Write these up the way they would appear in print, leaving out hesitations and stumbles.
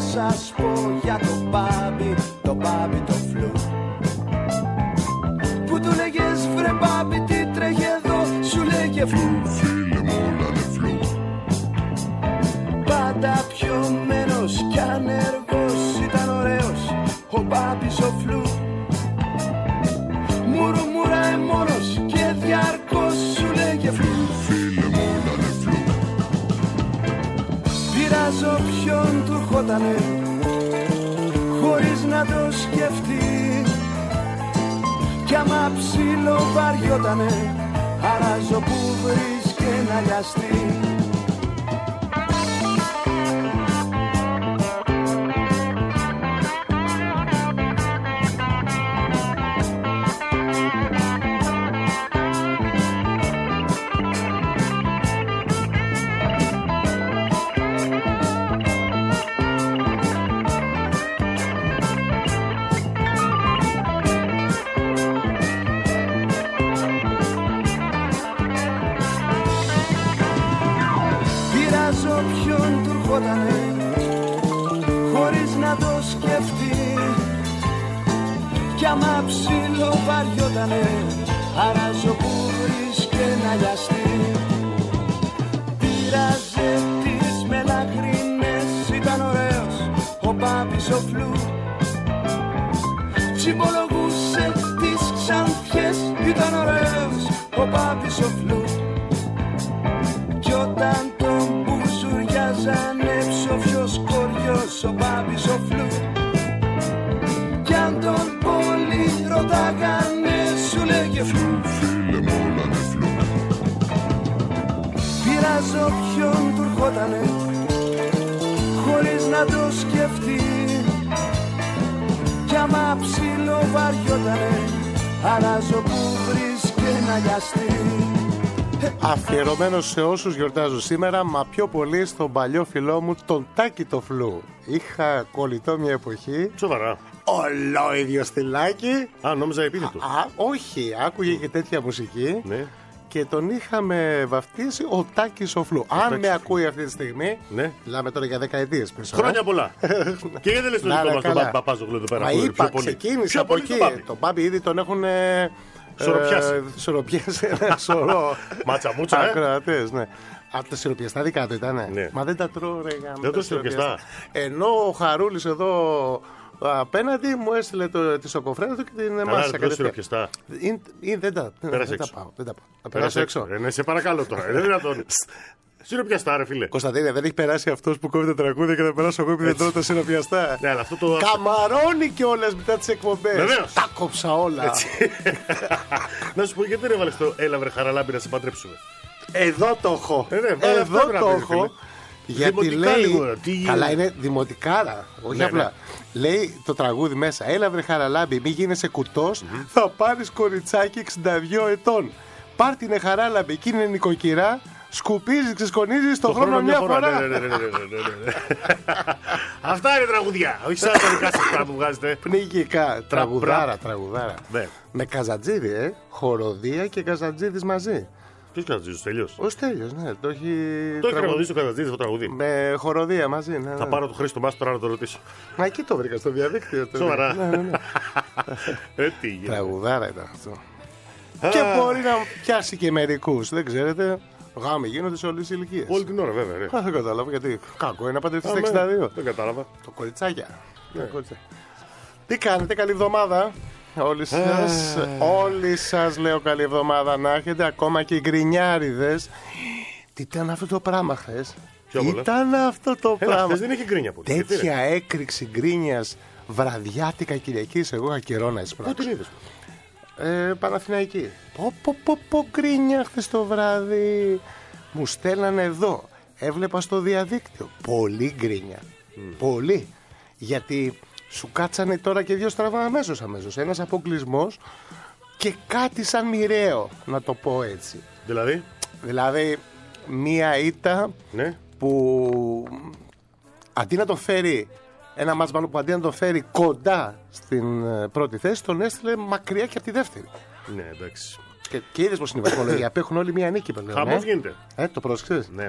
σας πω για το μπάμπι, το μπάμπι το φλου. Που του λέγες βρε μπάμπι τι τρέχει εδώ, σου λέγε φλου. Φίλε μου όλα είναι φλου. Πάντα πιωμένος κι ανεργός ήταν ωραίος ο μπάμπης ο φλου. Μουρμουράει μόνος και διαρκώς σου λέγε φλου. Φίλε μου όλα είναι φλου. Πειράζω ποιον του ερχότανε χωρίς να το σκεφτεί. Κι άμα ψήλο βαριότανε αράζω που βρίσκε να λιαστεί. Ποιον του ερχότανε χωρίς να το σκεφτεί. Κι άμα ψήλο βαριότανε αράζω που βρίσκε να λιαστεί. Πήραζε τις μελαχρίνες, ήταν ωραίος ο μπάμπης ο φλου. Τσιμπολογούσε τις ξανθιές, ήταν ωραίος ο μπάμπης ο φλου. Κι όταν τον μπουζουριάζανε ψοφιος κοριός ο μπάμπης ο φλου. Κι αν τον πολύ ρωτάγανε σου λέγε φλου. Φίλε μου όλα είναι φλου. Πειράζω ποιον του ερχότανε χωρίς να το σκεφτεί. Κι άμα ψήλο βαριότανε αράζω που βρίσκε να λιαστεί. Αφιερωμένος σε όσους γιορτάζουν σήμερα, μα πιο πολύ στον παλιό φιλό μου τον Τάκη το Φλου. Είχα κολλητό μια εποχή. Σοβαρά. Ολόιδιο στυλάκι. Α, νόμιζα επίθετο. Όχι, άκουγε και τέτοια μουσική. Ναι. Και τον είχαμε βαφτίσει ο Τάκης ο Φλου. Αν με ακούει αυτή τη στιγμή, ναι. Μιλάμε τώρα για δεκαετίες πίσω. Χρόνια πολλά. Και γιατί δεν λες το δικό μας τον Μπάμπη Παπάζογλου εδώ πέρα. Μα είπα, ξεκίνησε από εκεί. Τον Μπάμπη ήδη τον έχουν σωροπιάσει ένα σωρό. Μάτσα μούτσα, ακροατές, ναι. Από τα σιροπιαστά δικά του ήταν. Ναι. Μα δεν τα τρώω, ρε γάμο. Δεν το σιροπιαστά. Ενώ ο Χαρούλης εδώ απέναντι μου έστειλε τη σοκοφρένα του και την μάσα. Δεν το σιροπιαστά. Δεν τα πάω. Θα περάσω έξω. Ναι, σε παρακαλώ τώρα. Δεν είναι δυνατόν. Σιροπιαστά, ρε φίλε. Κωνσταντίνε, δεν έχει περάσει αυτός που κόβει τα τραγούδια και θα περάσω εγώ επειδή δεν τρώω τα σιροπιαστά. Ναι, αλλά αυτό το. Καμαρώνει κιόλας μετά τις εκπομπές. Βεβαίως. Τα κόψα όλα. Να σου πω, γιατί δεν έβαλες το έλα βρε χαραλάμπη να σε παντρέψουμε. Εδώ το έχω. Εδώ το έχω. Γιατί λέει. Καλά, είναι δημοτικάρα. Όχι απλά. Λέει το τραγούδι μέσα. Έλα βρε χαραλάμπη, μη γίνεσαι κουτός. Θα πάρεις κοριτσάκι 62 ετών. Πάρ' την χαράλαμπη, εκείνη είναι νοικοκυρά. Σκουπίζει, ξεσκονίζει το χρόνο μια φορά. Ναι. Αυτά είναι τραγουδιά. Όχι σαν τα δικά σας που βγάζετε. Πνιγικά. Τραγουδάρα. Ναι. Με Καζατζίδη, χοροδία και Καζατζίδης μαζί. Ποιος Καζατζίδης, Τέλειος? Ο Στέλιος, ναι. Το έχει τραγουδίσει ο Καζατζίδης το τραγουδί. Με χοροδία μαζί, ναι. Θα πάρω το Χρήστο Μάστο τώρα να το ρωτήσω. Μα εκεί το βρήκα στο διαδίκτυο. Σοβαρά. Τραγουδάρα ήταν αυτό. Και μπορεί να πιάσει και μερικούς, δεν ξέρετε. Γάμοι γίνονται σε όλες τις ηλικίες. Όλη την ώρα, βέβαια. Δεν κατάλαβα γιατί. Κακό είναι να παντρευτείς στα 62. Δεν κατάλαβα. Το κοριτσάκια. Τι κάνετε, καλή εβδομάδα. Όλοι σας λέω καλή εβδομάδα να έχετε. Ακόμα και οι γκρινιάριδες. Τι ήταν αυτό το πράγμα χθες? Ήταν αυτό το πράγμα. Χθες δεν είχε γκρίνια πολύ. Τέτοια έκρηξη γκρίνιας βραδιάτικα Κυριακής. Εγώ είχα καιρό να εισπράξω. Πού την είδες? Παναθηναϊκή. Πω γκρίνια χθες το βράδυ. Μου στέλνανε εδώ. Έβλεπα στο διαδίκτυο. Πολύ γκρίνια. Πολύ. Γιατί σου κάτσανε τώρα και δύο στραβά αμέσως. Ένας αποκλεισμός και κάτι σαν μοιραίο, να το πω έτσι. Δηλαδή μία ήττα, ναι, που αντί να το φέρει ένα μάτς που αντί να το φέρει κοντά στην πρώτη θέση, τον έστειλε μακριά και από τη δεύτερη. Ναι, εντάξει. Και είδες πως είναι η βαθμολογία. Απέχουν όλοι μία νίκη. Χαμός γίνεται. Το πρόσεξες? Ναι.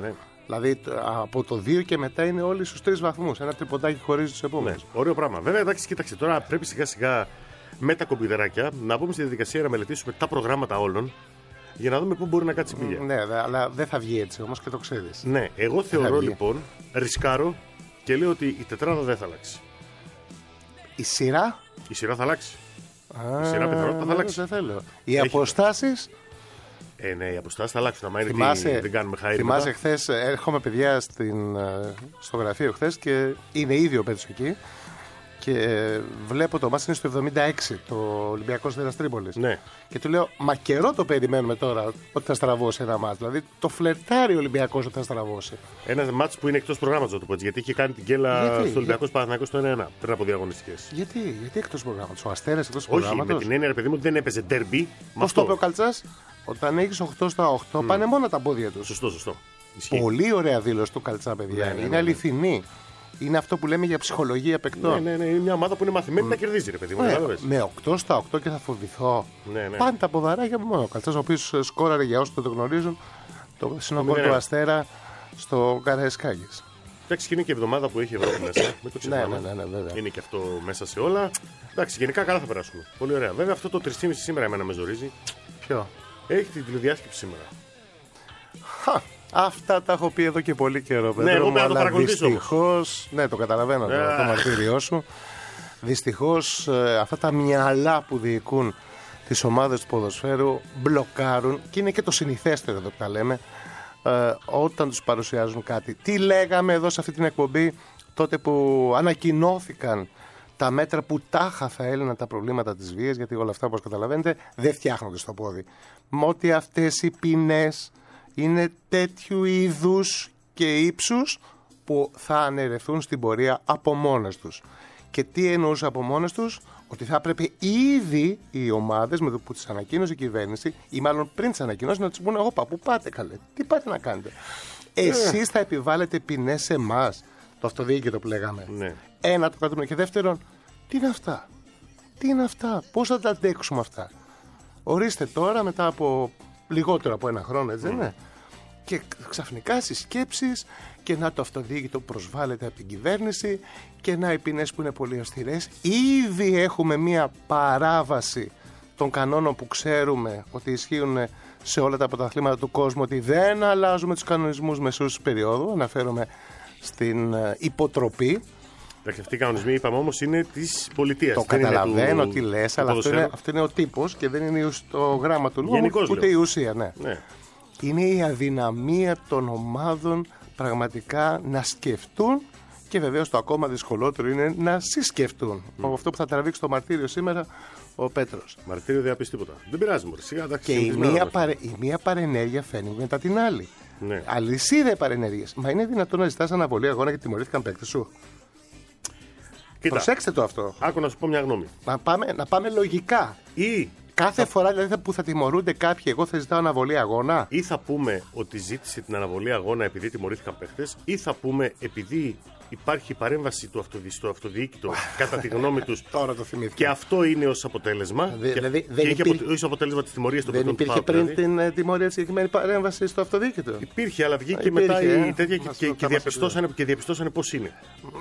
Δηλαδή από το 2 και μετά είναι όλοι στους 3 βαθμούς. Ένα τριποντάκι χωρίζει τους επόμενους. Ναι, ωραίο πράγμα. Βέβαια, εντάξει, κοίταξε τώρα πρέπει σιγά σιγά με τα κομπιουτεράκια να μπούμε στη διαδικασία να μελετήσουμε τα προγράμματα όλων για να δούμε πού μπορεί να κάτσει η πηγή. Ναι, αλλά δεν θα βγει έτσι όμως και το ξέρεις. Ναι, εγώ θεωρώ λοιπόν, ρισκάρω και λέω ότι η τετράδα δεν θα αλλάξει. Η σειρά. Η σειρά θα αλλάξει. Η σειρά πιθανότητα θα αλλάξει. Δεν θέλω. Οι αποστάσεις. Ναι, οι αποστάσεις θα αλλάξουν. Άμα είναι δεν κάνουμε χάρη. Θυμάσαι χθες, έρχομαι παιδιά στο γραφείο χθες και είναι ήδη ο Πέτρος εκεί. Και βλέπω το μάτς είναι στο 76, το Ολυμπιακός Αστέρας Τρίπολης. Ναι. Και του λέω, μα καιρό το περιμένουμε τώρα ότι θα στραβώσει ένα μάτς. Δηλαδή το φλερτάρει ο Ολυμπιακός ότι θα στραβώσει. Ένα μάτς που είναι εκτός προγράμματος, να το πω έτσι. Γιατί είχε κάνει την γκέλα στο Ολυμπιακός Παναθηναϊκός το 1-1 πριν από 2 αγωνιστικές. Γιατί εκτός προγράμματος, ο Αστέρας εκτός Όχι, προγράμματος. με την έννοια, ρε παιδί μου, δεν έπαιζε ντέρμπι. Πώς το είπε ο Καλτσάς, όταν έχεις 8 στα 8, πάνε μόνο τα πόδια του. Σωστό. Πολύ ωραία δήλωση του Καλτσά, παιδιά. Είναι αληθινή. Είναι αυτό που λέμε για ψυχολογία παικτών. Ναι, είναι μια ομάδα που είναι μαθημένη να κερδίζει, ρε παιδί μου. Με 8 στα 8 και θα φοβηθώ. Ναι. Πάνε τα ποδαράκια μου μόνο. Ο Καλτσάς, ο οποίος σκόραρε για όσους δεν το γνωρίζουν, το συνοκόρ του Αστέρα στο Καραϊσκάκης. Εντάξει, και είναι και εβδομάδα που έχει Ευρώπη μέσα. Με το ξεχνάμε. Ναι, βέβαια. Είναι και αυτό μέσα σε όλα. Εντάξει, γενικά καλά θα περάσουμε. Πολύ ωραία. Βέβαια, αυτό το 3,5 σήμερα εμένα με ζορίζει. Ποιο? Έχει την τηλεδιάσκεψη σήμερα. Αυτά τα έχω πει εδώ και πολύ καιρό. Ναι, εγώ πρέπει να το παρακολουθήσω. Δυστυχώς, ναι, το καταλαβαίνω το μαρτύριό σου. Δυστυχώς αυτά τα μυαλά που διοικούν τις ομάδες του ποδοσφαίρου μπλοκάρουν, και είναι και το συνηθέστερο εδώ που τα λέμε, όταν τους παρουσιάζουν κάτι. Τι λέγαμε εδώ σε αυτή την εκπομπή τότε που ανακοινώθηκαν τα μέτρα που τάχα θα έλυναν τα προβλήματα της βίας, γιατί όλα αυτά, όπως καταλαβαίνετε, δεν φτιάχνονται στο πόδι. Με ότι αυτές οι ποινές είναι τέτοιου είδους και ύψους που θα αναιρεθούν στην πορεία από μόνες τους. Και τι εννοούσα από μόνες τους? Ότι θα έπρεπε ήδη οι ομάδες με το που τις ανακοίνωσε η κυβέρνηση, ή μάλλον πριν τις ανακοινώσει, να τους πούνε: όπα, πού πάτε καλέ, τι πάτε να κάνετε? Εσείς θα επιβάλλετε ποινές σε εμάς, το αυτοδιοίκητο που λέγαμε. Ναι. Ένα, το κρατούμε. Και δεύτερον, τι είναι αυτά, πώς θα τα αντέξουμε αυτά? Ορίστε τώρα, μετά από λιγότερο από ένα χρόνο, έτσι δεν είναι? Και ξαφνικά στις σκέψεις, και να το αυτοδιοίκητο προσβάλλεται από την κυβέρνηση, και να οι ποινές που είναι πολύ αυστηρές. Ήδη έχουμε μία παράβαση των κανόνων που ξέρουμε ότι ισχύουν σε όλα τα πρωταθλήματα του κόσμου, ότι δεν αλλάζουμε τους κανονισμούς μεσούς περίοδου. Αναφέρομαι στην υποτροπή. Αυτοί οι κανονισμοί, είπαμε όμως, είναι της πολιτείας. Το καταλαβαίνω τι λες, αλλά αυτό είναι ο τύπος και δεν είναι το γράμμα του νόμου, ούτε η ουσία. Ναι. Είναι η αδυναμία των ομάδων πραγματικά να σκεφτούν, και βεβαίως το ακόμα δυσκολότερο είναι να συσκεφτούν. Αυτό που θα τραβήξει το μαρτύριο σήμερα ο Πέτρος. Μαρτύριο δεν θα πεις τίποτα. Δεν πειράζει, μωρέ. Σιγά, και η μία παρενέργεια φαίνει μετά την άλλη. Ναι. Αλυσίδα παρενέργειες. Μα είναι δυνατόν να ζητάς αναβολή αγώνα γιατί τιμωρήθηκαν παίκτες σου? Κοίτα, προσέξτε το αυτό. Άκου να σου πω μια γνώμη. Να πάμε λογικά. Κάθε φορά δηλαδή που θα τιμωρούνται κάποιοι, εγώ θα ζητάω αναβολή αγώνα. Ή θα πούμε ότι ζήτησε την αναβολή αγώνα επειδή τιμωρήθηκαν παίχτες, ή θα πούμε επειδή υπάρχει παρέμβαση του στο αυτοδιοίκητο κατά τη γνώμη τους. Τώρα το θυμήθηκα. Και αυτό είναι ως αποτέλεσμα. Δηλαδή ως αποτέλεσμα της τιμωρίας των παιχτών. Δεν υπήρχε πριν την τιμωρία τη συγκεκριμένη παρέμβαση στο αυτοδιοίκητο? Υπήρχε, αλλά βγήκε μετά η τέτοια και διαπιστώσανε πώς είναι.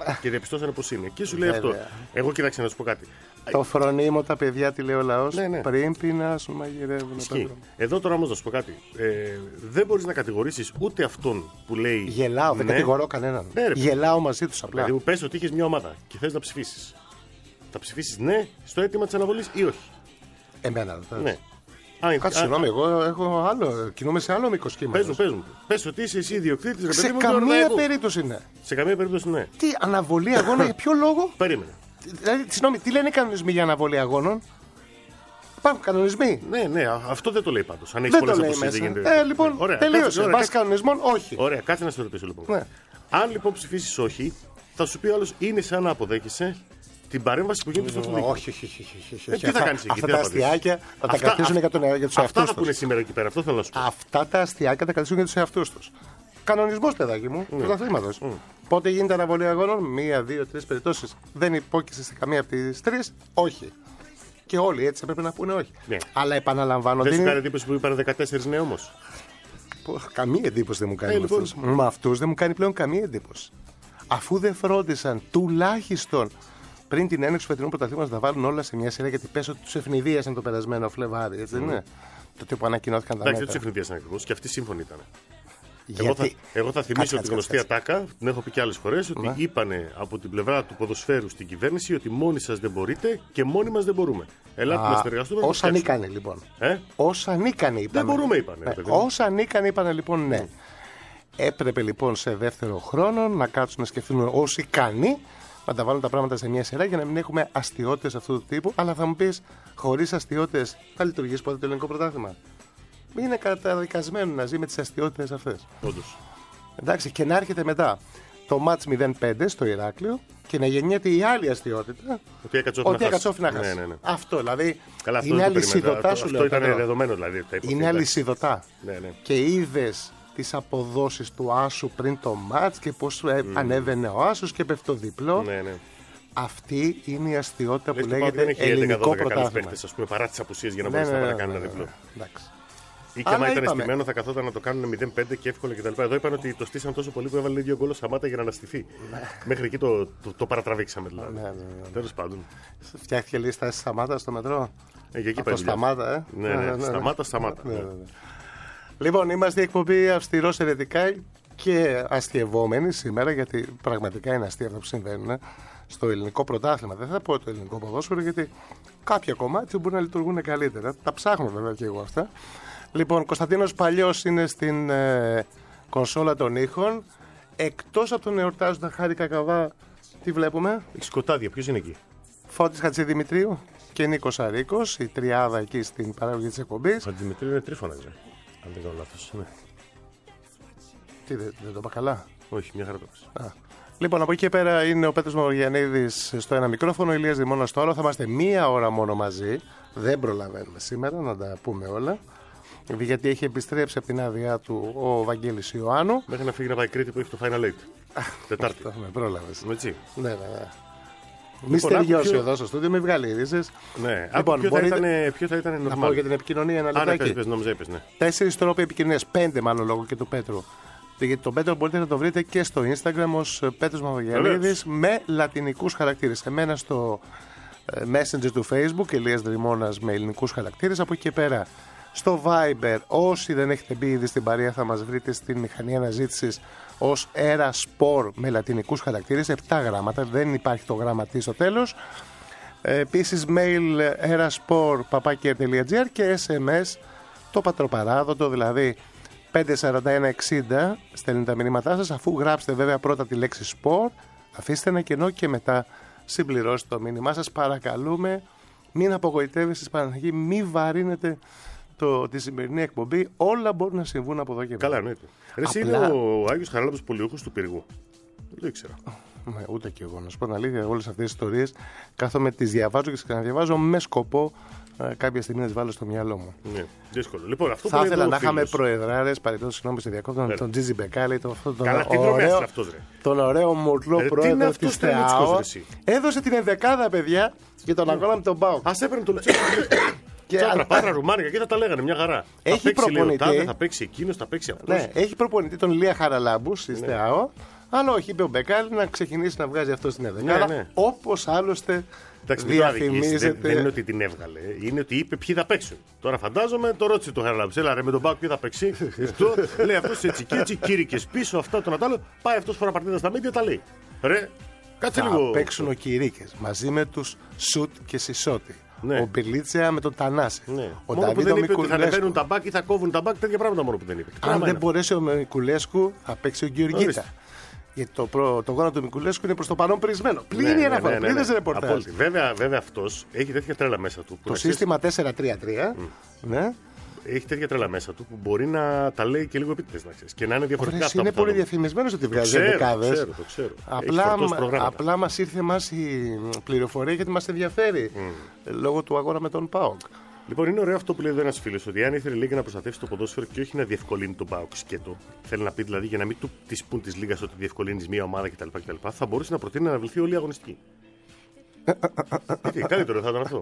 Και σου λέει αυτό. Εγώ κοίταξε να σου πω κάτι. Το φρονίμο τα παιδιά, τι λέει ο λαός, πριν πεινάσουν μαγειρεύουν. Εδώ τώρα όμως να σου πω κάτι. Δεν μπορείς να κατηγορήσεις ούτε αυτόν που λέει. Γελάω, δεν κατηγορώ κανέναν. Γελάω μαζί τους απλά. Δηλαδή μου πες ότι είχες μια ομάδα και θες να ψηφίσεις. Θα ψηφίσεις ναι στο αίτημα της αναβολής ή όχι? Εμένα δεν. Ναι. Κάτσε, συγγνώμη, εγώ έχω άλλο. Κινούμαι σε άλλο μήκος κύματος. Πες μου. Πες ότι είσαι εσύ ιδιοκτήτης. Σε καμία περίπτωση ναι. Σε καμία περίπτωση ναι. Τι αναβολή αγώνα, για ποιο λόγο? Περίμενε. Δηλαδή, συγγνώμη, τι λένε οι κανονισμοί για αναβολή αγώνων? Υπάρχουν κανονισμοί. Ναι, αυτό δεν το λέει πάντως. Αν έχεις πολλές αποσύσεις δεν γίνεται. Λοιπόν, τελείωσε. Βάσει κανονισμών, όχι. Ωραία, κάτσε να σε ρωτήσω λοιπόν. Ναι. Αν λοιπόν ψηφίσεις όχι, θα σου πει ο άλλος είναι σαν να αποδέχεσαι την παρέμβαση που γίνεται στο αυτοδιοίκητο. Όχι. Τι θα κάνεις εκεί? Αυτά τα αστιάκια θα τα κρατήσουν για τους εαυτούς τους. Αυτά θα πούνε σήμερα εκεί πέρα, αυτό θέλω να σου πω. Αυτά τα αστιάκια θα τα κρατήσουν για τους εαυτούς τους. Κανονισμός, παιδάκι μου, του πρωταθλήματος. Πότε γίνεται αναβολή αγώνων? 1, 2, 3 περιπτώσεις. Δεν υπόκεισε σε καμία από τις 3, όχι. Και όλοι έτσι πρέπει να πούνε όχι. Ναι. Αλλά επαναλαμβάνω. Δεν σου κάνει εντύπωση που είπαν 14 ναι όμως? Καμία εντύπωση δεν μου κάνει. Λοιπόν. Με αυτούς δεν μου κάνει πλέον καμία εντύπωση. Αφού δεν φρόντισαν τουλάχιστον πριν την έναρξη του φετινού πρωταθλήματος να τα βάλουν όλα σε μια σειρά, γιατί πες ότι τους ευνηδίασαν το περασμένο Φλεβάρι, έτσι δεν είναι? Τότε που ανακοινώθηκαν τα Εντάξει, μέτρα. δεν του ευνηδίασαν ακριβώς και αυτοί σύμφωνοι ήταν. Γιατί... Εγώ θα θυμίσω τη γνωστή ατάκα, την έχω πει και άλλες φορές, ότι είπανε από την πλευρά του ποδοσφαίρου στην κυβέρνηση ότι μόνοι σας δεν μπορείτε και μόνοι μας δεν μπορούμε. Ελάτε να συνεργαστούμε. Όσα ανήκανε λοιπόν. Όσα ανήκανε είπανε. Δεν μπορούμε είπανε. Όσα ανήκανε είπανε λοιπόν ναι. Έπρεπε λοιπόν σε δεύτερο χρόνο να κάτσουν να σκεφτούν όσοι ικανοί να τα βάλουν τα πράγματα σε μια σειρά για να μην έχουμε αστιότητες αυτού του τύπου. Αλλά θα μου πεις, χωρίς αστιότητες θα λειτουργήσει ποτέ το ελληνικό πρωτάθλημα? Είναι καταδικασμένο να ζει με τις αστιότητες αυτές. Όντως. Εντάξει, και να έρχεται μετά το μάτς 0-5 στο Ηράκλειο και να γεννιέται η άλλη αστιότητα. Ότι έκατσόφι να χάσει. Ναι. Αυτό δηλαδή. Καλά, αυτό είναι αλυσιδωτά, σου λέω. Αυτό ήταν δεδομένο δηλαδή. Είναι αλυσιδωτά. Ναι. Και είδες τις αποδόσεις του Άσου πριν το μάτς και πώς ανέβαινε ο Άσος και πέφτει το διπλό. Ναι. Αυτή είναι η αστιότητα που Λες, λέγεται ελληνικό πρωτάθλημα. Ας πούμε, παρά τις απουσίες για να μπορέσει να κάνει ένα διπλό. Ή και άμα ήταν αισθημένο θα καθόταν να το κάνουν 0-5 και εύκολα κτλ. Εδώ είπαν ότι το στήσαν τόσο πολύ που έβαλε 2 γκολ ο Σαμάτα για να αναστηθεί. Μέχρι εκεί το παρατραβήξαμε δηλαδή. Τέλος πάντων. Φτιάχτηκε λίγη στάση Σαμάτα στο μετρό. Για εκεί πάει. Σταμάτα, Ναι. Σταμάτα. Λοιπόν, είμαστε η εκπομπή αυστηρός ερετικά και αστειευόμενοι σήμερα, γιατί πραγματικά είναι αστεία αυτά που συμβαίνουν στο ελληνικό πρωτάθλημα. Δεν θα πω το ελληνικό ποδόσφαιρο, γιατί κάποια κομμάτια μπορεί να λειτουργούν καλύτερα. Τα ψάχνω βέβαια και εγώ αυτά. Λοιπόν, Κωνσταντίνος Παλιός είναι στην κονσόλα των ήχων. Εκτός από τον εορτάζοντα Χάρη Κακαβά, τι βλέπουμε? Σκοτάδια, ποιος είναι εκεί? Φώτης Χατζηδημητρίου και Νίκος Αρίκος, η τριάδα εκεί στην παραγωγή της εκπομπής. Χατζηδημητρίου είναι Τρίφωνας, αν δεν κάνω λάθος. Ναι. Τι, δεν το είπα καλά? Όχι, μια χαρά το πες. Λοιπόν, από εκεί και πέρα είναι ο Πέτρος Μαυρογιαννίδης στο ένα μικρόφωνο, ο Ηλίας Δημώνας στο άλλο. Θα είμαστε μία ώρα μόνο μαζί. Δεν προλαβαίνουμε σήμερα να τα πούμε όλα. Γιατί έχει επιστρέψει από την άδειά του ο Βαγγέλης Ιωάννου. Μέχρι να φύγει να πάει Κρήτη που έχει το Final Eight. Τετάρτη. Με πρόλαβες. Έτσι. Ναι. Μη στεριώσει εδώ στο στούντιο, μην βγάλει ειδήσεις. Ναι, λοιπόν, ποιο θα ήταν να πω για την επικοινωνία ένα λεπτάκι. Ναι. 4 τρόποι επικοινωνίας, 5 μάλλον λόγω και του Πέτρου. Γιατί τον Πέτρο μπορείτε να το βρείτε και στο Instagram ως Πέτρος Μαυρογιαννίδης με λατινικούς χαρακτήρες. Εμένα στο Messenger του Facebook, Ηλίας Δρυμώνας με ελληνικούς χαρακτήρες. Από εκεί και πέρα στο Viber, όσοι δεν έχετε μπει ήδη στην παρέα, θα μας βρείτε στην μηχανή αναζήτησης ως Eraspor με λατινικούς χαρακτήρες, 7 γράμματα, δεν υπάρχει το γράμμα T στο τέλος. Επίσης mail eraspor@gr και SMS το πατροπαράδοτο, δηλαδή 54160, στέλνετε τα μηνύματά σας, αφού γράψετε βέβαια πρώτα τη λέξη sport, αφήστε ένα κενό και μετά συμπληρώστε το μήνυμά σας. Παρακαλούμε, μην απογοητεύεστε στην Παναγική, μην βαρύνετε τη σημερινή εκπομπή. Όλα μπορούν να συμβούν από εδώ και πέρα. Καλά, εννοείται. Εσύ είναι ο Άγιος Χαράλαμπος Πολιούχος του Πυργού. Δεν το ήξερα. Ούτε και εγώ. Να σου πω την αλήθεια, όλες αυτές τις ιστορίες κάθομαι, τις διαβάζω και τις ξαναδιαβάζω με σκοπό κάποια στιγμή να τις βάλω στο μυαλό μου. Ναι, δύσκολο. Λοιπόν, αυτό θα ήθελα να είχαμε προεδράρες, παρεπτώσεις, συγγνώμη στη διακόπτω, τον Τζίζι Μπεκάλη, τον ωραίο μουρλό πρόεδρο της ΤΕΑΟ. Έδωσε την ενδεκάδα, παιδιά, για τον αγώνα με τον ΠΑΟΚ. Ας έπαιρνε το Λουτσέσκου. Τσάτρα, Πάτρα, Ρουμάνικα, και θα τα λέγανε μια χαρά. Έχει προπονητή. Θα παίξει εκείνος, θα παίξει αυτός. Ναι, έχει προπονητή τον Ηλία Χαραλάμπου στη ΤΕΑΟ. Αλλά όχι, είπε ο Μπεκάλη να ξεκινήσει να βγάζει αυτό στην ενδεκάδα. Ναι. Όπως άλλωστε διαφημίζεται. Δεν είναι ότι την έβγαλε, είναι ότι είπε ποιοι θα παίξουν. Τώρα φαντάζομαι, το ρώτησε το Χαραλάμπου. Έλα ρε με τον ΠΑΟΚ, ποιοι θα παίξει. Λέει αυτό έτσι και έτσι, κήρυκες πίσω, αυτά τον Ατάλο. Πάει αυτό φορά παρτίδα στα μίδια, τα λέει. Ρε, κάτσε λίγο. Θα παίξουν ο Κυρίκες μαζί με τους Σουτ και Σισότη. Ναι. Ο Μπιλίτσια με τον Τανάση. Ναι. Μόνο που δεν είπε ότι θα ανεβαίνουν τα μπακ ή θα κόβουν τα μπακ, τέτοια πράγματα μόνο που δεν είπε. Αν δεν μπορέσει ο Μικουλέσκου, θα παίξει ο Γεωργίτα. Γιατί το γόνατο του Μικουλέσκου είναι προς το παρόν πρισμένο. Πλήρη αναφορά. Πλήρες ρεπορτάζ. Βέβαια αυτός έχει τέτοια τρέλα μέσα του. Το σύστημα 4-3-3. Ναι. Έχει τέτοια τρέλα μέσα του που μπορεί να τα λέει και λίγο επίτηδες, να ξέρεις. Και να είναι διαφορετικά αυτά. Είναι πολύ διαφημισμένος ότι βγάζει δεκάδες. Το ξέρω. Απλά μας ήρθε η πληροφορία γιατί μας ενδιαφέρει λόγω του αγώνα με τον ΠΑΟΚ. Λοιπόν, είναι ωραίο αυτό που λέει εδώ ένας φίλος, ότι αν ήθελε λίγα να προστατεύσει το ποδόσφαιρο και όχι να διευκολύνει τον ΠΑΟΚ σκέτο, θέλει να πει δηλαδή για να μην του τη πουν τη λίγα ότι διευκολύνει μια ομάδα κτλ. Θα μπορούσε να προτείνει να αναβληθεί όλη η αγωνιστική. Γιατί, καλύτερο θα ήταν αυτό.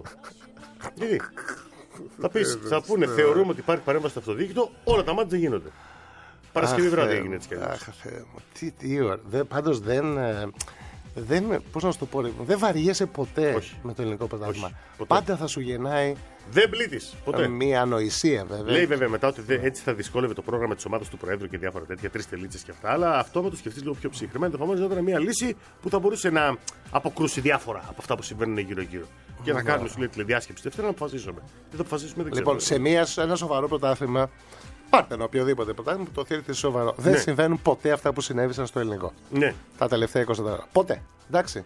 Γιατί. Θα πούνε, θεωρούμε ότι υπάρχει παρέμβαση στο αυτοδιοίκητο, όλα τα μάτια δεν γίνονται. Παρασκευή βράδυ έγινε έτσι κι αλλιώς. Αχ, Θεέ μου. Τι ώρα. Πάντως δεν. Πώς να σου το πω, δεν βαριέσαι ποτέ με το ελληνικό πρωτάθλημα. Πάντα θα σου γεννάει. Δεν πλήττεις ποτέ. Μια ανοησία βέβαια. Λέει βέβαια μετά ότι έτσι θα δυσκόλευε το πρόγραμμα της ομάδας του Προέδρου και διάφορα τέτοια, 3 τελίτσες και αυτά. Αλλά αυτό με το σκεφτείς λίγο πιο ψύχρημα. Ενδεχομένως να ήταν μια λύση που θα μπορούσε να αποκρούσει διάφορα από αυτά που συμβαίνουν γύρω-γύρω. Και να κάνουμε σου λέει τηλεδιάσκεψη Δευτέρα να αποφασίσουμε. Τι θα αποφασίσουμε, δεν ξέρω. Λοιπόν, σε ένα σοβαρό πρωτάθλημα. Πάρτε ένα οποιοδήποτε πρωτάθλημα που το θέλετε σοβαρό. Δεν συμβαίνουν ποτέ αυτά που συνέβησαν στο ελληνικό. Ναι. Τα τελευταία 24 ώρα. Ποτέ. Εντάξει.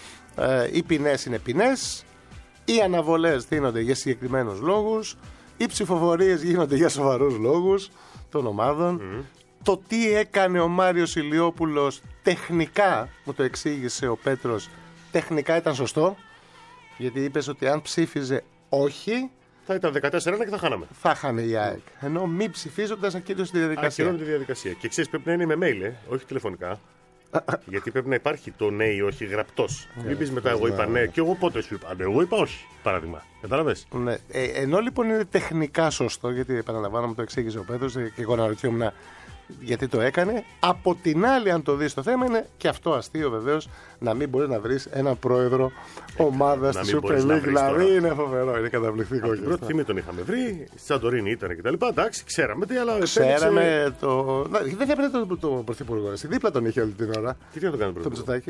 Οι ποινές είναι ποινές. Οι αναβολές δίνονται για συγκεκριμένους λόγους. Οι ψηφοφορίες γίνονται για σοβαρούς λόγους των ομάδων. Το τι έκανε ο Μάριος Ηλιόπουλος τεχνικά, μου το εξήγησε ο Πέτρος, τεχνικά ήταν σωστό. Γιατί είπες ότι αν ψήφιζε όχι, θα ήταν 14-1 και θα χάναμε. Θα χάνε η ΑΕΚ. Ενώ μη ψηφίζοντας ακύρωσε τη διαδικασία. Ακυρώνει τη διαδικασία. Και ξέρεις, πρέπει να είναι με mail, όχι τηλεφωνικά. Γιατί πρέπει να υπάρχει το ναι ή όχι γραπτός. Μην πεις μετά εγώ είπα ναι και εγώ πότε σου είπα. Εγώ είπα όχι, παράδειγμα. Κατάλαβες. Ναι. Ενώ λοιπόν είναι τεχνικά σωστό, γιατί επαναλαμβάνω μου το εξήγησε ο Πέτρος και εγώ αναρωτιόμουν γιατί το έκανε. Από την άλλη, αν το δεις το θέμα, είναι και αυτό αστείο βεβαίως να μην μπορεί να βρεις έναν πρόεδρο ομάδα στη Super League. Δηλαδή είναι φοβερό, είναι καταπληκτικό. Την πρώτη στιγμή τον είχαμε βρει, στη Σαντορίνη ήταν κτλ. Εντάξει, ξέραμε τι, αλλά. Ξέραμε το. Δεν έπαιρνε το πρωθυπουργό. Δίπλα τον είχε όλη την ώρα. Τι να το κάνει το Μητσοτάκη.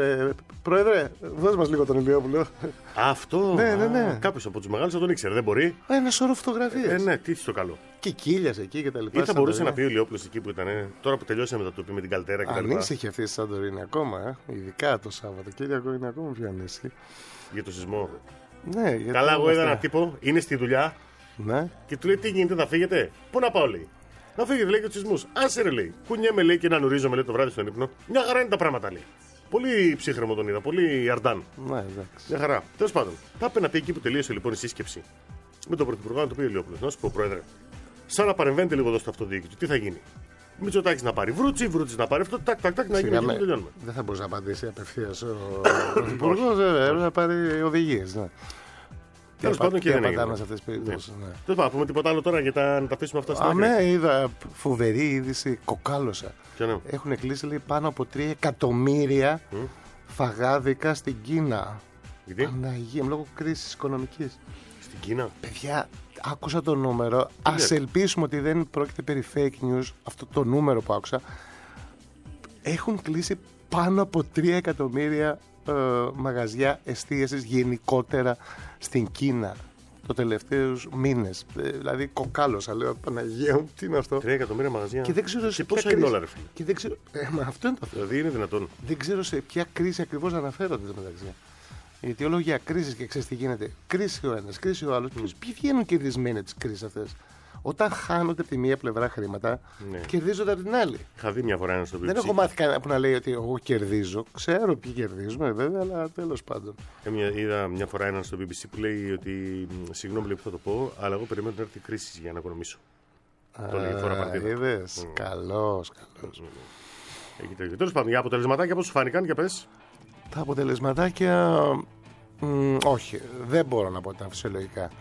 Πρόεδρε, δώσ' μας λίγο τον Ηλιόπουλο. Αυτό. Ναι. Κάποιος από τους μεγάλους θα τον ήξερε, δεν μπορεί. Ένα σώρο φωτογραφίες. Ναι, τι στο καλό. Και κύλιασε εκεί και τα λοιπά. Ή θα μπορούσε να πει ο Ηλιόπουλος εκεί που ήταν. Τώρα που τελειώσαμε το τοπί με την Καλτέρα και τα λοιπά. Ανήσυχε αυτή η Σαντορίνη ακόμα. Ειδικά το Σαββατοκύριακο είναι ακόμα πιο ανήσυχη. Για το σεισμό. Ναι, γιατί. Καλά, εγώ είδα έναν τύπο, είναι στη δουλειά. Ναι. Και του λέει τι γίνεται, θα φύγετε. Πού να πάω, λέει. Να φύγετε, λέει, και του σεισμούς. Άσε ρε, λέει. Κουνιέμαι, λέει, και να νουρίζομαι, λέει, το βράδυ στον ύπνο. Μια χαρά είναι τα πράγματα, λέει. Πολύ ψύχρεμο τον είδα, πολύ αρντάν. Ναι, εντάξει. Μια χαρά. Τέλος πάντων, θα έπρεπε να πει εκεί που τελείωσε λοιπόν η σύσκεψη με τον Πρωθυπουργό να το πει ο Ηλιόπουλος. Να σου πω, Πρόεδρε, σαν να παρεμβαίνετε λίγο εδώ στο αυτοδιοίκητο, τι θα γίνει. Μητσοτάκης να πάρει βρούτσι να πάρει αυτό, τάκ, να γίνει και τελειώνουμε. Δεν θα μπορούσε να απαντήσει απευθείας ο Πρωθυπουργός, βέβαια, να πάρει οδηγίες. Ναι. Τέλος πάντων και δεν έγινε. Σε αυτές τις περιπτώσεις. Ναι. Δεν θα πούμε τίποτα άλλο τώρα για να τα αφήσουμε αυτά στην άκρη. Ναι, είδα φοβερή είδηση, κοκάλωσα. Έχουν κλείσει λέει, πάνω από 3 εκατομμύρια φαγάδικα στην Κίνα. Γιατί? Παναγία, λόγω κρίσης οικονομικής. Στην Κίνα. Παιδιά, άκουσα το νούμερο. Ας ελπίσουμε ότι δεν πρόκειται περί fake news. Αυτό το νούμερο που άκουσα. Έχουν κλείσει πάνω από 3 εκατομμύρια μαγαζιά εστίασης γενικότερα στην Κίνα τους τελευταίους μήνες. Δηλαδή κοκάλωσα, λέω, Παναγία μου, τι είναι αυτό. 3 εκατομμύρια μαγαζιά. Και δεν ξέρω σε πόσα είναι όλα, ρε φίλε. Και δεν ξέρω. Μα αυτό είναι το θέμα. Δηλαδή είναι δυνατόν. Δεν ξέρω σε ποια κρίση ακριβώς αναφέρονται μεταξύ. Γιατί όλο για κρίσεις και ξέρεις τι γίνεται. Κρίση ο ένας, κρίση ο άλλος. Ποιοι βγαίνουν κερδισμένοι από τις κρίσεις αυτές. Όταν χάνονται από τη μία πλευρά χρήματα, κερδίζονται από την άλλη. Είχα δει μια φορά ένα στο BBC. Δεν έχω μάθει κανένα που να λέει ότι εγώ κερδίζω. Ξέρω ποιοι κερδίζουμε, βέβαια, αλλά τέλος πάντων. Είδα μια φορά έναν στο BBC που λέει ότι. Συγγνώμη που θα το πω, αλλά εγώ περιμένω να έρθει η κρίση για να οικονομήσω. Το λέει φορά παρτίδα. Είδες. Καλός. Τέλος πάντων, για αποτελεσματάκια πώς σου φάνηκαν, για πες. Τα αποτελεσματάκια. Όχι, δεν μπορώ να πω ότι ήταν φυσιολογικά.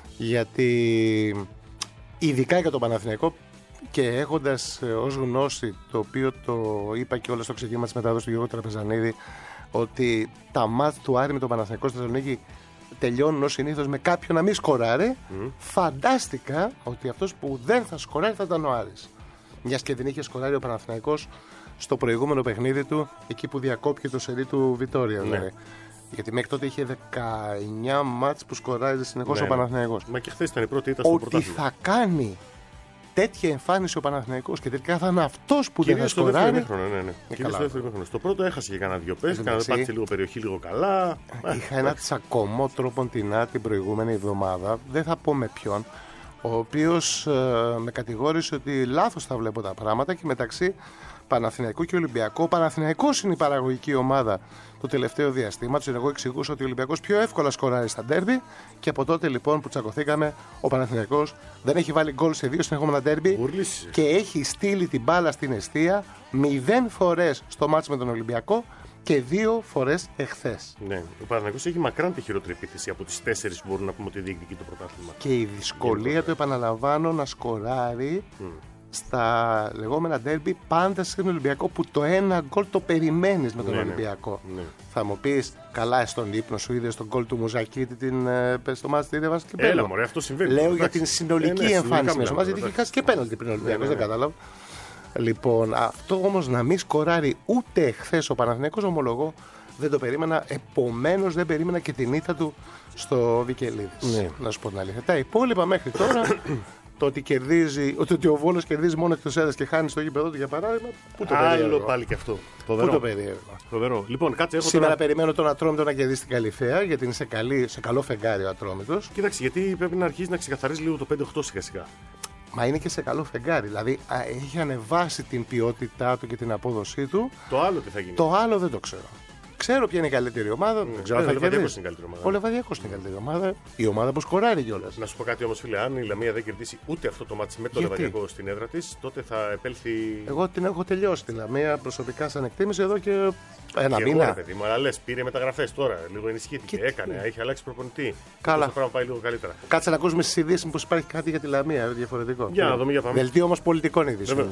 Γιατί. Ειδικά για τον Παναθηναϊκό και έχοντας ως γνώση, το οποίο το είπα και όλα στο ξεκίνημα της μετάδοσης του Γιώργου Τραπεζανίδη, ότι τα μάτς του Άρη με τον Παναθηναϊκό στη Θεσσαλονίκη τελειώνουν ως συνήθως με κάποιον να μην σκοράρει, φαντάστηκα ότι αυτός που δεν θα σκοράρει θα ήταν ο Άρης. Μιας και δεν είχε σκοράρει ο Παναθηναϊκός στο προηγούμενο παιχνίδι του, εκεί που διακόπηκε το σερί του Βιτόρια. Δηλαδή. Γιατί μέχρι τότε είχε 19 μάτς που σκοράριζε συνεχώς ο Παναθηναϊκός. Μα και χθες ήταν η πρώτη ήττα στο πρωτάθλημα. Ότι θα κάνει τέτοια εμφάνιση ο Παναθηναϊκός και τελικά θα είναι αυτός που δεν θα σκοράρει. Κυρίως στο δεύτερο χρόνο. Στο πρώτο έχασε και κανένα 2 παίκτες, πάτησε λίγο περιοχή, λίγο καλά. Είχα ένα τσακωμό τρόπον την προηγούμενη εβδομάδα, δεν θα πω με ποιον, ο οποίος με κατηγόρησε ότι λάθος θα βλέπω τα πράγματα και μεταξύ Παναθηναϊκού και Ολυμπιακού. Ο Παναθηναϊκός είναι η παραγωγική ομάδα του τελευταίου διαστήματος. Εγώ εξηγούσα ότι ο Ολυμπιακός πιο εύκολα σκοράρει στα ντέρμπι και από τότε λοιπόν που τσακωθήκαμε, ο Παναθηναϊκός δεν έχει βάλει γκολ σε 2 συνεχόμενα ντέρμπι και έχει στείλει την μπάλα στην εστία 0 φορές στο μάτς με τον Ολυμπιακό και 2 φορές εχθές. Ναι, ο Παναθηναϊκός έχει μακράν τη χειρότερη επίθεση από τις 4 που μπορούν να πούμε ότι διεκδικεί το πρωτάθλημα. Και η δυσκολία του, επαναλαμβάνω, να σκοράρει στα λεγόμενα ντέρμπι πάντα στον Ολυμπιακό, που το ένα γκολ το περιμένεις με τον Ολυμπιακό. Ναι. Θα μου πεις, καλά, στον ύπνο σου είδες τον γκολ του Μουζακίτη στο μάτς της Ρεβάς και Έλα, μωρέ, αυτό συμβαίνει. Λέω για την συνολική εμφάνιση μέσα στο μάτς, γιατί είχε χάσει και πέναλτι πριν ο Ολυμπιακός, δεν κατάλαβα. Λοιπόν, αυτό όμως να μην σκοράρει ούτε χθες ο Παναθηναϊκός, ομολογώ, δεν το περίμενα. Επομένως, δεν περίμενα και την ήττα του στο Βικελίδης. Ναι. Να σου πω την αλήθεια. Τα υπόλοιπα μέχρι τώρα, το ότι ο Βόλος κερδίζει μόνο εκτός έδρας και χάνει στο γήπεδο του, για παράδειγμα. Πού το περίεργο. Άλλο πάλι και αυτό. Πού το περίεργο. Φοβερό. Λοιπόν, κάτσε, έχω σήμερα τώρα... περιμένω τον Ατρόμητο να κερδίσει την Καλυθέα, γιατί είναι σε καλό φεγγάρι ο Ατρόμητος. Κοίταξε, γιατί πρέπει να αρχίσει να ξεκαθαρίζει λίγο το 5-8 σιγά-σιγά. Μα είναι και σε καλό φεγγάρι. Δηλαδή έχει ανεβάσει την ποιότητά του και την απόδοσή του. Το άλλο τι θα γίνει? Το άλλο δεν το ξέρω. Ξέρω ποια είναι η καλύτερη ομάδα. Δεν ξέρω αν θα κερδίσει. Ο Λεβαδιακός είναι η καλύτερη ομάδα. Η ομάδα που σκοράρει κιόλας. Να σου πω κάτι όμως, φίλε. Αν η Λαμία δεν κερδίσει ούτε αυτό το μάτσι με το Λεβαδιακό στην έδρα της, τότε θα επέλθει. Εγώ την έχω τελειώσει τη Λαμία προσωπικά σαν εκτίμηση εδώ και ένα μήνα. Παιδί μου, αλλά λες, πήρε μεταγραφές τώρα. Λίγο ενισχύθηκε. Έκανε. Έχει αλλάξει προπονητή. Καλά. Το πράγμα πάει λίγο καλύτερα. Κάτσε να ακούσουμε στις ειδήσεις πως υπάρχει κάτι για τη Λαμία διαφορετικό. Για να δούμε, για πάμε. Δελτίο όμως πολιτικών ειδήσεων.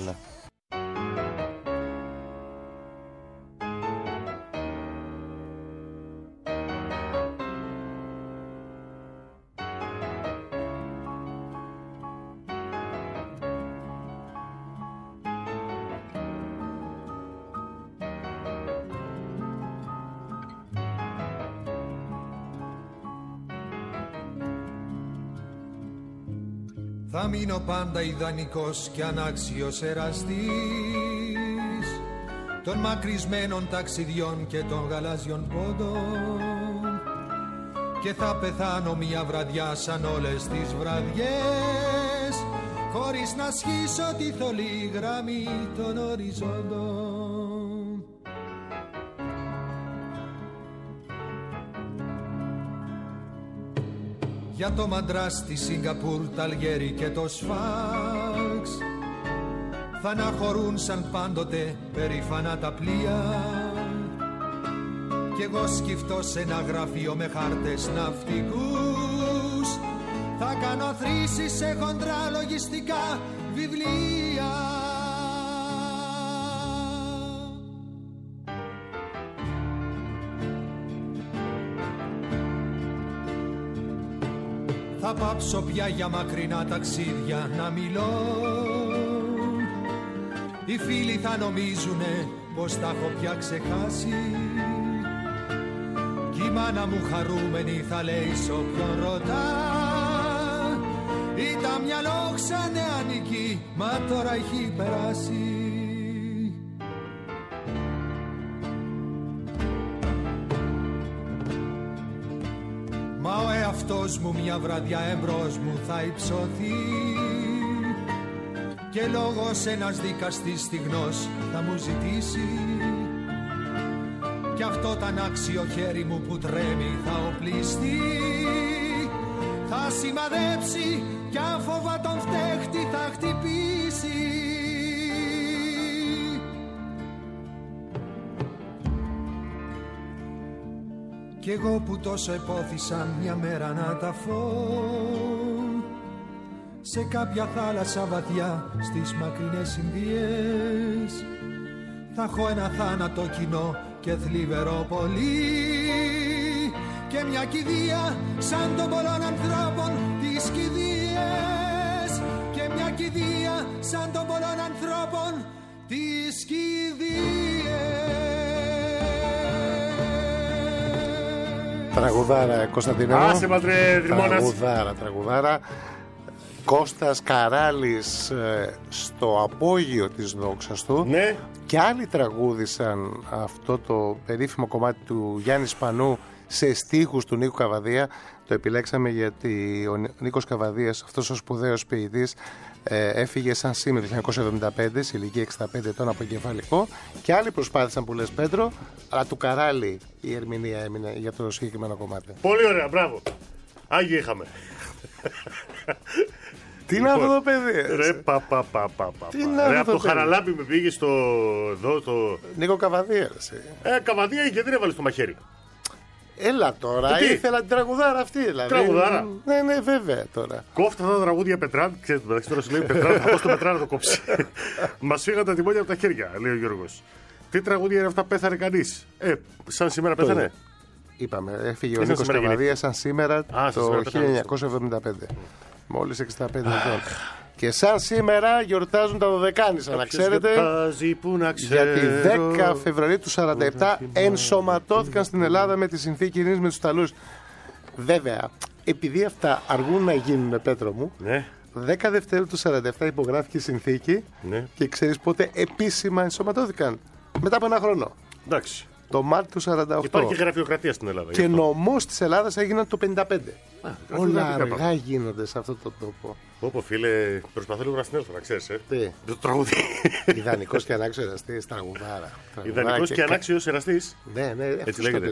Θα μείνω πάντα ιδανικός και ανάξιος εραστής των μακρισμένων ταξιδιών και των γαλάζιων πόντων, και θα πεθάνω μια βραδιά σαν όλες τις βραδιές, χωρίς να σχίσω τη θολή γραμμή των οριζόντων. Για το Μαντράς, τη Σιγκαπούρ, τα Αλγέρι και το Σφάξ θα αναχωρούν σαν πάντοτε περήφανα τα πλοία, κι εγώ σκυφτώ σε ένα γραφείο με χάρτες ναυτικούς θα κάνω θρήσεις σε χοντρά λογιστικά βιβλία. Θα πάψω πια για μακρινά ταξίδια να μιλώ, οι φίλοι θα νομίζουνε πως τα έχω πια ξεχάσει, κι η μάνα μου χαρούμενη θα λέει σ' όποιον ρωτά, ήταν μια λόξα νεανική, μα τώρα έχει περάσει. Μα ο εαυτός μου μια βραδιά εμπρός μου θα υψωθεί, και λόγος ένας δικαστής στιγνός θα μου ζητήσει, κι αυτό τ' ανάξιο χέρι μου που τρέμει θα οπλιστεί, θα σημαδέψει κι άφοβα τον φταίχτη θα χτυπήσει. Κι εγώ που τόσο επώθησα μια μέρα να ταφώ σε κάποια θάλασσα βαθιά στις μακρινές Ινδίες, θα έχω ένα θάνατο κοινό και θλιβερό πολύ, και μια κηδεία σαν των πολλών ανθρώπων τις κηδείες, και μια κηδεία σαν των πολλών ανθρώπων τις κηδείες. Τραγουδάρα, Κωνσταντινό. Άσε μας ρε Δρυμώνας. Τραγουδάρα. Κώστας Καράλης στο απόγειο της δόξας του. Ναι. Και άλλοι τραγούδησαν αυτό το περίφημο κομμάτι του Γιάννη Σπανού σε στίχους του Νίκου Καβαδία. Το επιλέξαμε γιατί ο Νίκος Καβαδίας, αυτός ο σπουδαίος ποιητής, έφυγε σαν σήμερα το 1975 σε ηλικία 65 ετών από εγκεφαλικό, και άλλοι προσπάθησαν που λες Πέτρο, αλλά του Καράλη η ερμηνεία έμεινε για το συγκεκριμένο κομμάτι. Πολύ ωραία, μπράβο. Άγιο είχαμε. Τι είναι αυτό το παιδί? Ρε Ρε, από το Χαραλάμπι με πήγε στο... Νίκο Καβαδία. Καβαδία και δεν έβαλε στο μαχαίρι. Έλα τώρα, ήθελα την τραγουδάρα αυτή δηλαδή. Τραγουδάρα. Ναι, βέβαια τώρα. Κόφτα αυτά τα τραγούδια Πετράν. Ξέρετε, μεταξύ τώρα σου λέει Πετράν, θα πάω στο Πετράν να το κόψει. Μας φύγαν τα τιμόνια από τα χέρια, λέει ο Γιώργος. Τι τραγούδια είναι αυτά, πέθανε κανείς? Σαν σήμερα πέθανε. Είπαμε, έφυγε ο Νίκος Καβαδίας σαν σήμερα το 1975. Μόλις 65 ετών. Και σαν σήμερα γιορτάζουν τα Δωδεκάνησα, να ξέρετε. Γιατί 10 Φεβρουαρίου του 1947 ενσωματώθηκαν στην Ελλάδα με τη συνθήκη ειρήνης με τους Ιταλούς. Βέβαια, επειδή αυτά αργούν να γίνουν, Πέτρο μου, 10 Δευτέρου του 1947 υπογράφηκε η συνθήκη και ξέρεις πότε επίσημα ενσωματώθηκαν? Μετά από ένα χρόνο. Εντάξει. Το Μάρτιο του 1948. Υπάρχει γραφειοκρατία στην Ελλάδα. Και νομός της Ελλάδας έγιναν το 1955. Όλα αργά γίνονται σε αυτό το τόπο. Όπω φίλε, προσπαθώ λίγο να συνέλθω, να ξέρεις. Τι? Το τραγούδι. Ιδανικός και ανάξιος εραστής, τραγουδάρα. Ιδανικός και ανάξιος εραστής. Ναι, έτσι λέγεται.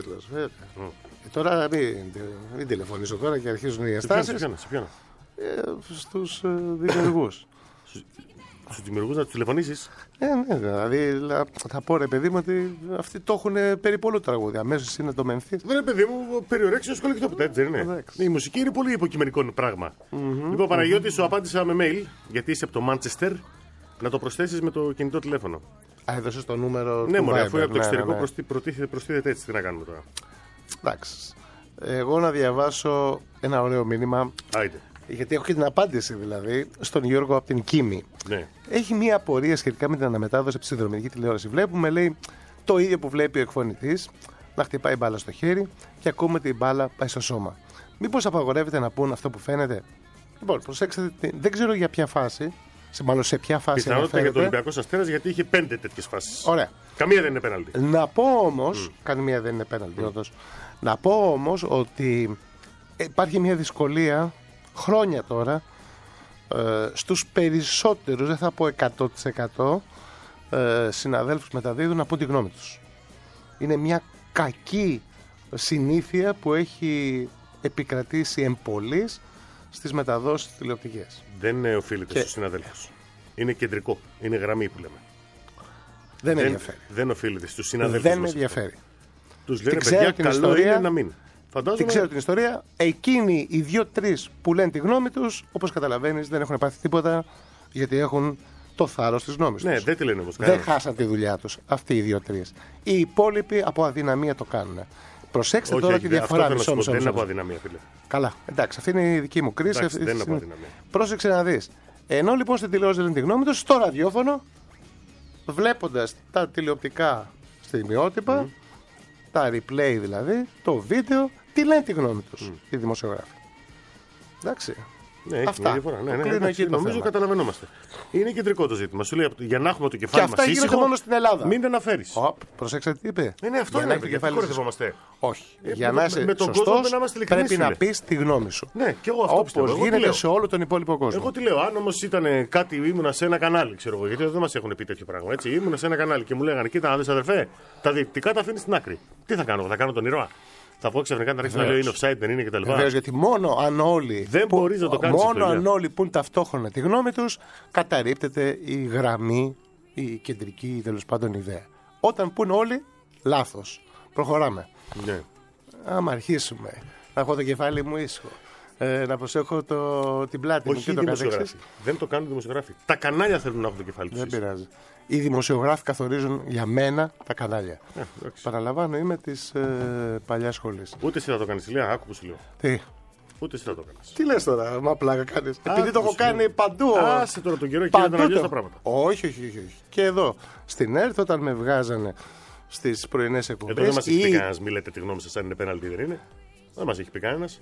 Τώρα μην τηλεφωνήσω τώρα και αρχίζουν οι ενστάσεις. Σε ποιον? Στους δημιουργούς. Στους δημιουργούς να τους τηλεφωνήσεις? Ναι, δηλαδή θα πω ρε παιδί μου ότι αυτοί το έχουν περί πολλού τραγούδια. Αμέσως είναι το Μεμφύς. Δεν είναι παιδί μου, περιορέξιο σχολείο και το ποτέ, έτσι δεν είναι? Η μουσική είναι πολύ υποκειμενικό πράγμα. Λοιπόν, Παναγιώτη, σου απάντησα με mail, γιατί είσαι από το Μάντσεστερ, να το προσθέσεις με το κινητό τηλέφωνο. Α, έδωσες το νούμερο. Ναι, μωρέ, αφού είναι από το εξωτερικό προστίθεται έτσι, τι να κάνουμε τώρα? Εντάξει. Εγώ να διαβάσω ένα ωραίο μήνυμα. Άιντε. Γιατί έχω και την απάντηση δηλαδή στον Γιώργο από την Κίμη. Ναι. Έχει μία απορία σχετικά με την αναμετάδοση από τη συνδρομητική τηλεόραση. Βλέπουμε, λέει, το ίδιο που βλέπει ο εκφωνητής, να χτυπάει μπάλα στο χέρι και ακούμε ότι η μπάλα πάει στο σώμα. Μήπως απαγορεύεται να πούν αυτό που φαίνεται? Λοιπόν, προσέξτε, δεν ξέρω για ποια φάση. Μάλλον σε ποια φάση. Πιθανότητα για τον Ολυμπιακό Αστέρας, γιατί είχε 5 τέτοιες φάσεις. Ωραία. Καμία δεν είναι πέναλτι. Να πω όμως. Καμία δεν είναι πέναλτι, όντως. Να πω όμως ότι υπάρχει μια δυσκολία χρόνια τώρα στους περισσότερους, δεν θα πω 100% συναδέλφους μεταδίδουν να πούν τη γνώμη τους. Είναι μια κακή συνήθεια που έχει επικρατήσει εμπολής στις μεταδόσεις τηλεοπτικές. Δεν οφείλεται στους συναδέλφους. Είναι κεντρικό. Είναι γραμμή που λέμε. Δεν με ενδιαφέρει. Δεν οφείλεται στους συναδέλφους. Δεν με ενδιαφέρει. Τους λένε παιδιά, καλό είναι να μην. Δεν ξέρω την ιστορία. Εκείνοι οι 2-3 που λένε τη γνώμη τους, όπως καταλαβαίνεις, δεν έχουν πάθει τίποτα, γιατί έχουν το θάρρος της γνώμης τους. Ναι, δεν τη λένε όμως. Δεν χάσαν τη δουλειά τους αυτοί οι 2-3. Οι υπόλοιποι από αδυναμία το κάνουν. Προσέξτε τώρα τη διαφορά. Δεν είναι από αδυναμία, φίλε. Καλά, εντάξει, αυτή είναι η δική μου κρίση. Εντάξει, δεν είναι από αδυναμία. Πρόσεξε να δεις. Ενώ λοιπόν στην τηλεόραση λένε τη γνώμη τους, στο ραδιόφωνο, βλέποντας τα τηλεοπτικά στιγμιότυπα, τα replay δηλαδή, το βίντεο, τι λένε τη γνώμη τους οι δημοσιογράφοι. Εντάξει. Ναι, έχει μια διαφορά. Νομίζω καταλαβαίνόμαστε. Είναι κεντρικό το ζήτημα. Σου λέει για να έχουμε το κεφάλι μας. Και αυτά γίνονται μόνο στην Ελλάδα. Μην τα αναφέρεις. Προσέξτε τι είπε. Ναι, αυτό για είναι. να έχει το κεφάλι κορυδευόμαστε. Όχι. Για να είσαι σωστός, πρέπει να πεις τη γνώμη σου. Ναι, και εγώ αυτό πιστεύω. Όπως γίνεται σε όλο τον υπόλοιπο κόσμο. Εγώ τι λέω, αν όμως ήταν κάτι, ήμουνα σε ένα κανάλι, ξέρω εγώ, γιατί δεν μας έχουν πει τέτοιο πράγμα. Έτσι, ήμουνα σε ένα κανάλι και μου λέγανε, κοίτα να δεις αδερφέ, τα δεικτικά τα αφήνεις στην άκρη. Τι θα κάνω, θα κάνω τον ήρωα? Θα πω ξαφνικά να ρίξω να λέω είναι offside, δεν είναι κτλ. Βεβαίως, γιατί μόνο αν όλοι. Δεν μπορείς να το κάνεις. Μόνο αν όλοι πούν ταυτόχρονα τη γνώμη τους, καταρρίπτεται η γραμμή, η κεντρική τέλος πάντων ιδέα. Όταν πούν όλοι, λάθος. Προχωράμε. Ναι. Άμα αρχίσουμε να έχω το κεφάλι μου ήσυχο, να προσέχω την πλάτη μου και το καθεξής. Δεν το κάνουν οι δημοσιογράφοι. Τα κανάλια θέλουν να έχουν το κεφάλι τους. Δεν πειράζει. Οι δημοσιογράφοι καθορίζουν για μένα τα κανάλια. Παραλαμβάνω, είμαι της παλιάς σχολής. Ούτε εσύ θα το κάνεις, Ηλία, άκου που σου λέω. Τι? Ούτε εσύ θα το κάνεις. Τι λες τώρα, μα πλάκα κάνεις? Επειδή το έχω κάνει παντού. Άσε τώρα τον καιρό και να αλλιώς τα πράγματα. Όχι. Και εδώ, στην ΕΡΤ, όταν με βγάζανε στις πρωινές εκπομπές. Εδώ δεν μας έχει πει κανένας, μη λέτε τη γνώμη σας, αν είναι πέναλτι δεν είναι. Δεν μας έχει πει κανένας.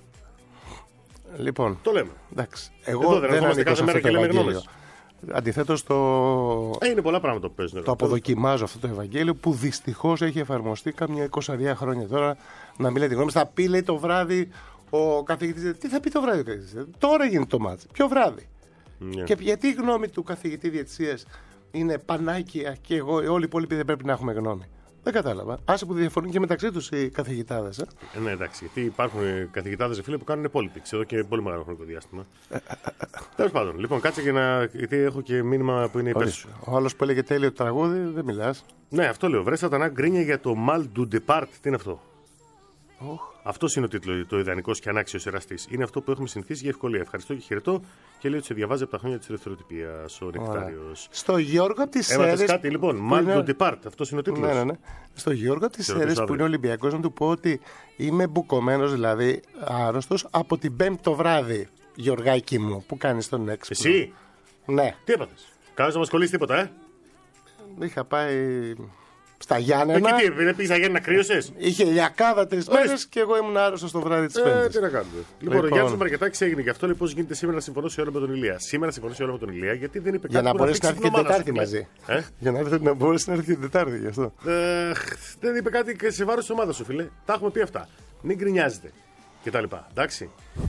Λοιπόν, το λέμε. Εντάξει. Εγώ δεν ανήκω σε αυτό το Ευαγγέλιο. Αντιθέτως είναι πολλά πράγματα που παίζουν. Το αποδοκιμάζω αυτό το Ευαγγέλιο που δυστυχώς έχει εφαρμοστεί κάμια 20 χρόνια τώρα. Να μην λέει τη γνώμη. Θα πει, λέει, το βράδυ ο καθηγητής. Τι θα πει το βράδυ ο καθηγητής? Τώρα γίνεται το μάτς. Ποιο βράδυ? Yeah. Και γιατί η γνώμη του καθηγητή διαιτησίας είναι πανάκια και όλοι οι υπόλοιποι δεν πρέπει να έχουμε γνώμη? Δεν κατάλαβα. Άσε που διαφωνούν και μεταξύ τους οι καθηγητάδες. Ναι, εντάξει. Γιατί υπάρχουν καθηγητάδες, φίλε, που κάνουν politics εδώ και πολύ μεγάλο χρονικό διάστημα. Τέλος πάντων. Λοιπόν, κάτσε και γιατί έχω και μήνυμα που είναι υπέρ σου. Ο άλλος που έλεγε τέλειο τραγούδι, δεν μιλάς. Ναι, αυτό λέω. Βρε σατανά γκρίνια για το Mal du Depart. Τι είναι αυτό? Αυτό είναι ο τίτλος, το ιδανικός και ανάξιος εραστής. Είναι αυτό που έχουμε συνηθίσει για ευκολία. Ευχαριστώ και χαιρετώ. Και λέει ότι σε διαβάζει από τα χρόνια της ελευθεροτυπίας ο Νεκτάριος. Στο Γιώργο από τις Έβαλες Σέρρες. κάτι λοιπόν. Mal to depart. Αυτό είναι ο τίτλος. Ναι. Στο Γιώργο από τις Σέρρες που είναι Ολυμπιακός, να του πω ότι είμαι μπουκωμένος, δηλαδή άρρωστος, από την Πέμπτη το βράδυ, Γιωργάκη μου, που κάνεις τον έξυπνο. Εσύ. Ναι. Τι έπαθες? Κάτσε να μας κολλήσει τίποτα, Είχα πάει στα Γιάννενα. Εκεί τι, πήγες στα Γιάννενα, κρύωσες? Είχε λιακάδα 3 μέρες και εγώ ήμουν άρρωστος το βράδυ της Πέμπτης. Τι να κάνουμε. Λοιπόν, ο Γιάννης Μαρκετάκης έγινε και αυτό. Λοιπόν, πώς γίνεται σήμερα να συμφωνήσει όλα με τον Ηλία. Σήμερα συμφωνήσει όλα με τον Ηλία, γιατί δεν είπε κάτι. Για να μπορέσει να έρθει και την Τετάρτη μαζί. Για να μπορέσει να έρθει και την Τετάρτη γι' αυτό. Δεν είπε κάτι και σε βάρος της ομάδας σου, φίλε. Τα έχουμε πει αυτά. Μην γκρινιάζετε. Και τα λοιπά. Εντάξει.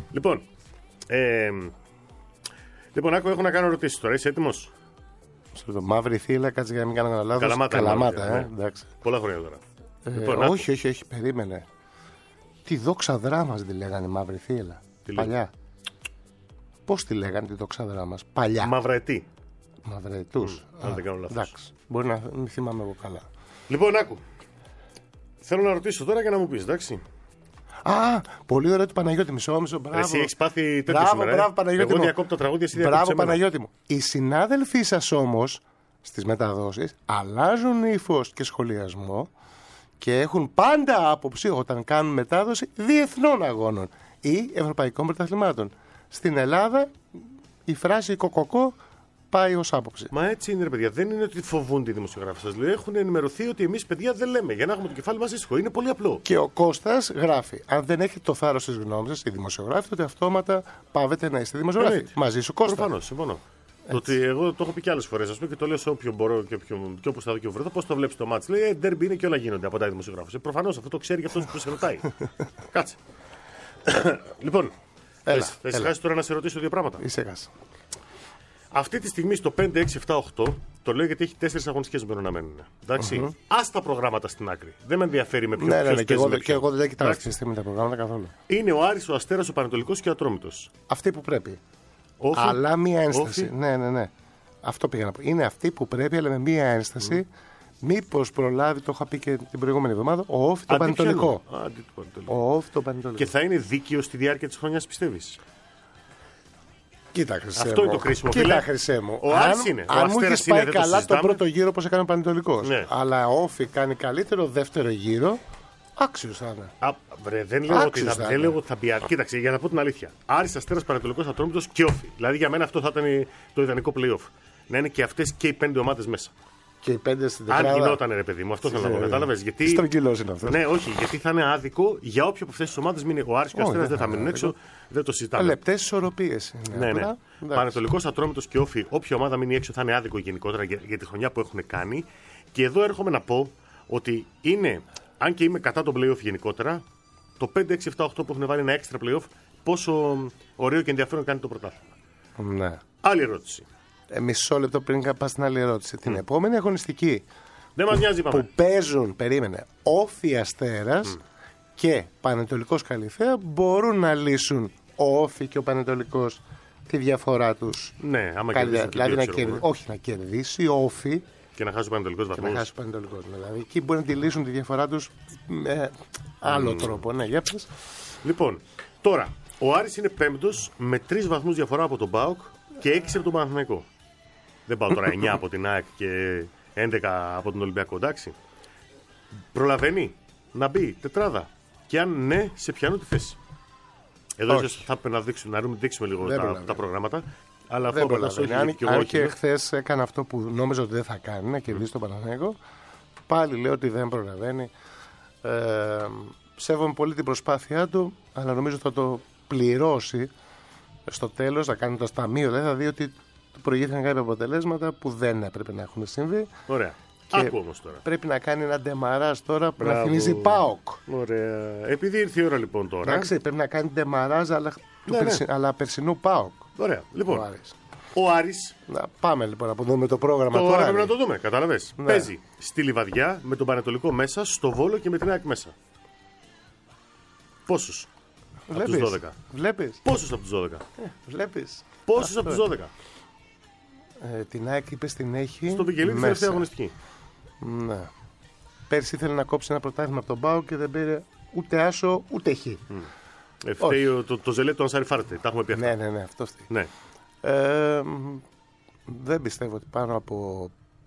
Λοιπόν, άκου, έχω να κάνω ερωτήσεις τώρα. Είσαι έτοιμος? Στο μαύρη θύλα, κάτσε για να μην κάνω ένα λάθος. Καλαμάτα, εντάξει. Πολλά χρόνια τώρα. Όχι, περίμενε. Τη δόξα δράμας τη λέγανε μαύρη θύλα. Παλιά. Πώς τη λέγανε τη δόξα δράμας? Παλιά. Μαυραετή. Μαυραετούς. Αν δεν κάνω λάθος. Εντάξει. Μπορεί να μην θυμάμαι εγώ καλά. Λοιπόν, άκου. Θέλω να ρωτήσω τώρα και να μου πεις, εντάξει. Πολύ ωραίο του Παναγιώτη. Μισό. Μπράβο. Εσύ έχεις πάθει τέτοιο σήμερα. Μπράβο, Παναγιώτη. Εγώ διακόπτω τα τραγούδια, εσύ διακόπτω. Μπράβο, Παναγιώτη μου. Οι συνάδελφοί σας όμως στις μεταδόσεις αλλάζουν ύφος και σχολιασμό και έχουν πάντα άποψη όταν κάνουν μετάδοση διεθνών αγώνων ή ευρωπαϊκών πρωταθλημάτων. Στην Ελλάδα η φράση κοκοκό πάει ως άποψη. Μα έτσι είναι, ρε παιδιά. Δεν είναι ότι φοβούνται οι δημοσιογράφοι. Σας λέω, έχουν ενημερωθεί ότι εμείς, παιδιά, δεν λέμε για να έχουμε το κεφάλι μας ήσυχο. Είναι πολύ απλό. Και ο Κώστας γράφει: αν δεν έχετε το θάρρος της γνώμης σας, οι δημοσιογράφοι, τότε αυτόματα πάβετε να είστε δημοσιογράφοι. Μαζί σου, Κώστα. Προφανώς, συμφωνώ. Το ότι εγώ το έχω πει και άλλες φορές, και το λέω σε όποιον μπορώ και όπως θα δω και βρεθώ. Πώς το βλέπεις το μάτς? Λέει, ντέρμπι είναι και όλα γίνονται από τα δημοσιογράφους. Προφανώς αυτό το ξέρει και αυτός που σε ρωτάει. Κάτσε. Λοιπόν, θα χάσει τώρα να σε ρωτήσω δύο πράγματα. Εισέχασα. Αυτή τη στιγμή στο 5, 6, 7, 8, το λέω γιατί έχει 4 αγωνιστικές που να μένουν. Εντάξει. Ας τα προγράμματα στην άκρη. Δεν με ενδιαφέρει με ποιον. Ναι, και εγώ δεν κοιτάω αυτή τη στιγμή τα προγράμματα καθόλου. Είναι ο Άρης, ο Αστέρας, ο Πανετολικός και ο Ατρόμητος. Αυτοί που πρέπει. Όφι. Αλλά μία ένσταση. Όφι. Ναι. Αυτό πήγα να πω. Είναι αυτοί που πρέπει, αλλά με μία ένσταση. Μήπως προλάβει, το είχα πει και την προηγούμενη εβδομάδα, ο Όφι το Πανετολικό. Ο Όφι το Πανετολικό. Και θα είναι δίκαιο στη διάρκεια της χρονιάς, πιστεύεις? Κοίτα, Χρυσέ αυτό μου. είναι το κρίσιμο. Κοίτα, Χρυσέ μου. Ο Άρης είναι. Αν μου είχε πάει καλά τον πρώτο γύρο, όπως έκανε ο Πανετολικός. Ναι. Αλλά ο Όφι κάνει καλύτερο δεύτερο γύρο, άξιος θα είναι. Δεν λέω ότι θα μπει. Κοίταξε, για να πω την αλήθεια. Άρης, Αστέρας, Πανετολικός, Ατρόμητος και Όφι. Δηλαδή για μένα αυτό θα ήταν το ιδανικό play-off. Να είναι και αυτές και οι 5 ομάδες μέσα. Και οι 5 στην τετράδα. Αν γινόταν, ρε παιδί μου, αυτό θέλω να πω. Κατάλαβες? Γιατί. Στρογγυλός είναι αυτό. Ναι, όχι, γιατί θα είναι άδικο για όποια από αυτές τις ομάδες μείνει. Ο Άρης και ο Αστέρας δεν θα μείνουν έξω. Δεν το συζητάμε. Λεπτές ισορροπίες. Ναι. Πανετολικός, Ατρόμητος και Όφι, όποια ομάδα μείνει έξω θα είναι άδικο γενικότερα για τη χρονιά που έχουν κάνει. Και εδώ έρχομαι να πω ότι είναι, αν και είμαι κατά τον play-off γενικότερα, το 5, 6, 7, 8 που έχουν βάλει ένα έξτρα play-off, πόσο ωραίο και ενδιαφέρον κάνει το πρωτάθλημα. Ναι. Άλλη ερώτηση. Μισό λεπτό πριν πας στην άλλη ερώτηση. Την επόμενη αγωνιστική δεν μας νοιάζει, που παίζουν, περίμενε, Όφι Αστέρας και Πανετολικός Καλυθέα μπορούν να λύσουν ο Όφι και ο Πανετολικός τη διαφορά τους. Ναι, άμα κερδίσουν. Δηλαδή όχι να κερδίσει ο Όφι και να χάσει ο Πανετολικός βαθμούς. Και να χάσει ο Πανετολικός. Δηλαδή εκεί μπορεί να τη λύσουν τη διαφορά τους με άλλο τρόπο. Ναι, για πες. Λοιπόν, τώρα ο Άρης είναι 5ος με 3 βαθμούς διαφορά από τον ΠΑΟΚ και 6 από τον Παναθηναϊκό. Δεν πάω τώρα 9 από την ΑΕΚ και 11 από τον Ολυμπιακό, εντάξει. Προλαβαίνει να μπει τετράδα. Και αν ναι, σε ποιανού τη θέση? Εδώ ίσως θα πρέπει να δείξουμε λίγο τα προγράμματα. Αλλά αυτό αν και χθες έκανε αυτό που νόμιζα ότι δεν θα κάνει, να κερδίσει τον Παναθηναϊκό, πάλι λέω ότι δεν προλαβαίνει. Σέβομαι πολύ την προσπάθειά του, αλλά νομίζω θα το πληρώσει στο τέλος, θα κάνει το σταμείο, δηλαδή θα δει ότι προηγήθηκαν κάποια αποτελέσματα που δεν έπρεπε να έχουν συμβεί. Ωραία. Άκου όμως τώρα. Πρέπει να κάνει ένα ντεμαράζ τώρα που να θυμίζει ΠΑΟΚ. Ωραία. Επειδή ήρθε η ώρα λοιπόν τώρα. Εντάξει, πρέπει να κάνει ντεμαράζ αλλά περσινού ΠΑΟΚ. Ωραία. Λοιπόν, ο Άρης. Πάμε λοιπόν να δούμε το πρόγραμμα τώρα. Τώρα πρέπει να το δούμε, κατάλαβες. Ναι. Παίζει στη Λιβαδιά με τον Πανετολικό μέσα, στο Βόλο και με την ΑΕΚ μέσα. Πόσους? Από τους 12. Βλέπεις. Πόσους από τους 12? Βλέπεις. Πόσους από τους 12? Την ΑΕΚ είπες την έχει. Στο Βικελίδη τελευταία αγωνιστική. Ναι. Πέρσι ήθελε να κόψει ένα πρωτάθλημα από τον ΠΑΟΚ και δεν πήρε ούτε άσο, ούτε χ. Φταίει το ζελέ του Ανσάρι Φάρτε. Τα έχουμε πει αυτά. Ναι, αυτό φταίει. Ναι. Δεν πιστεύω ότι πάνω από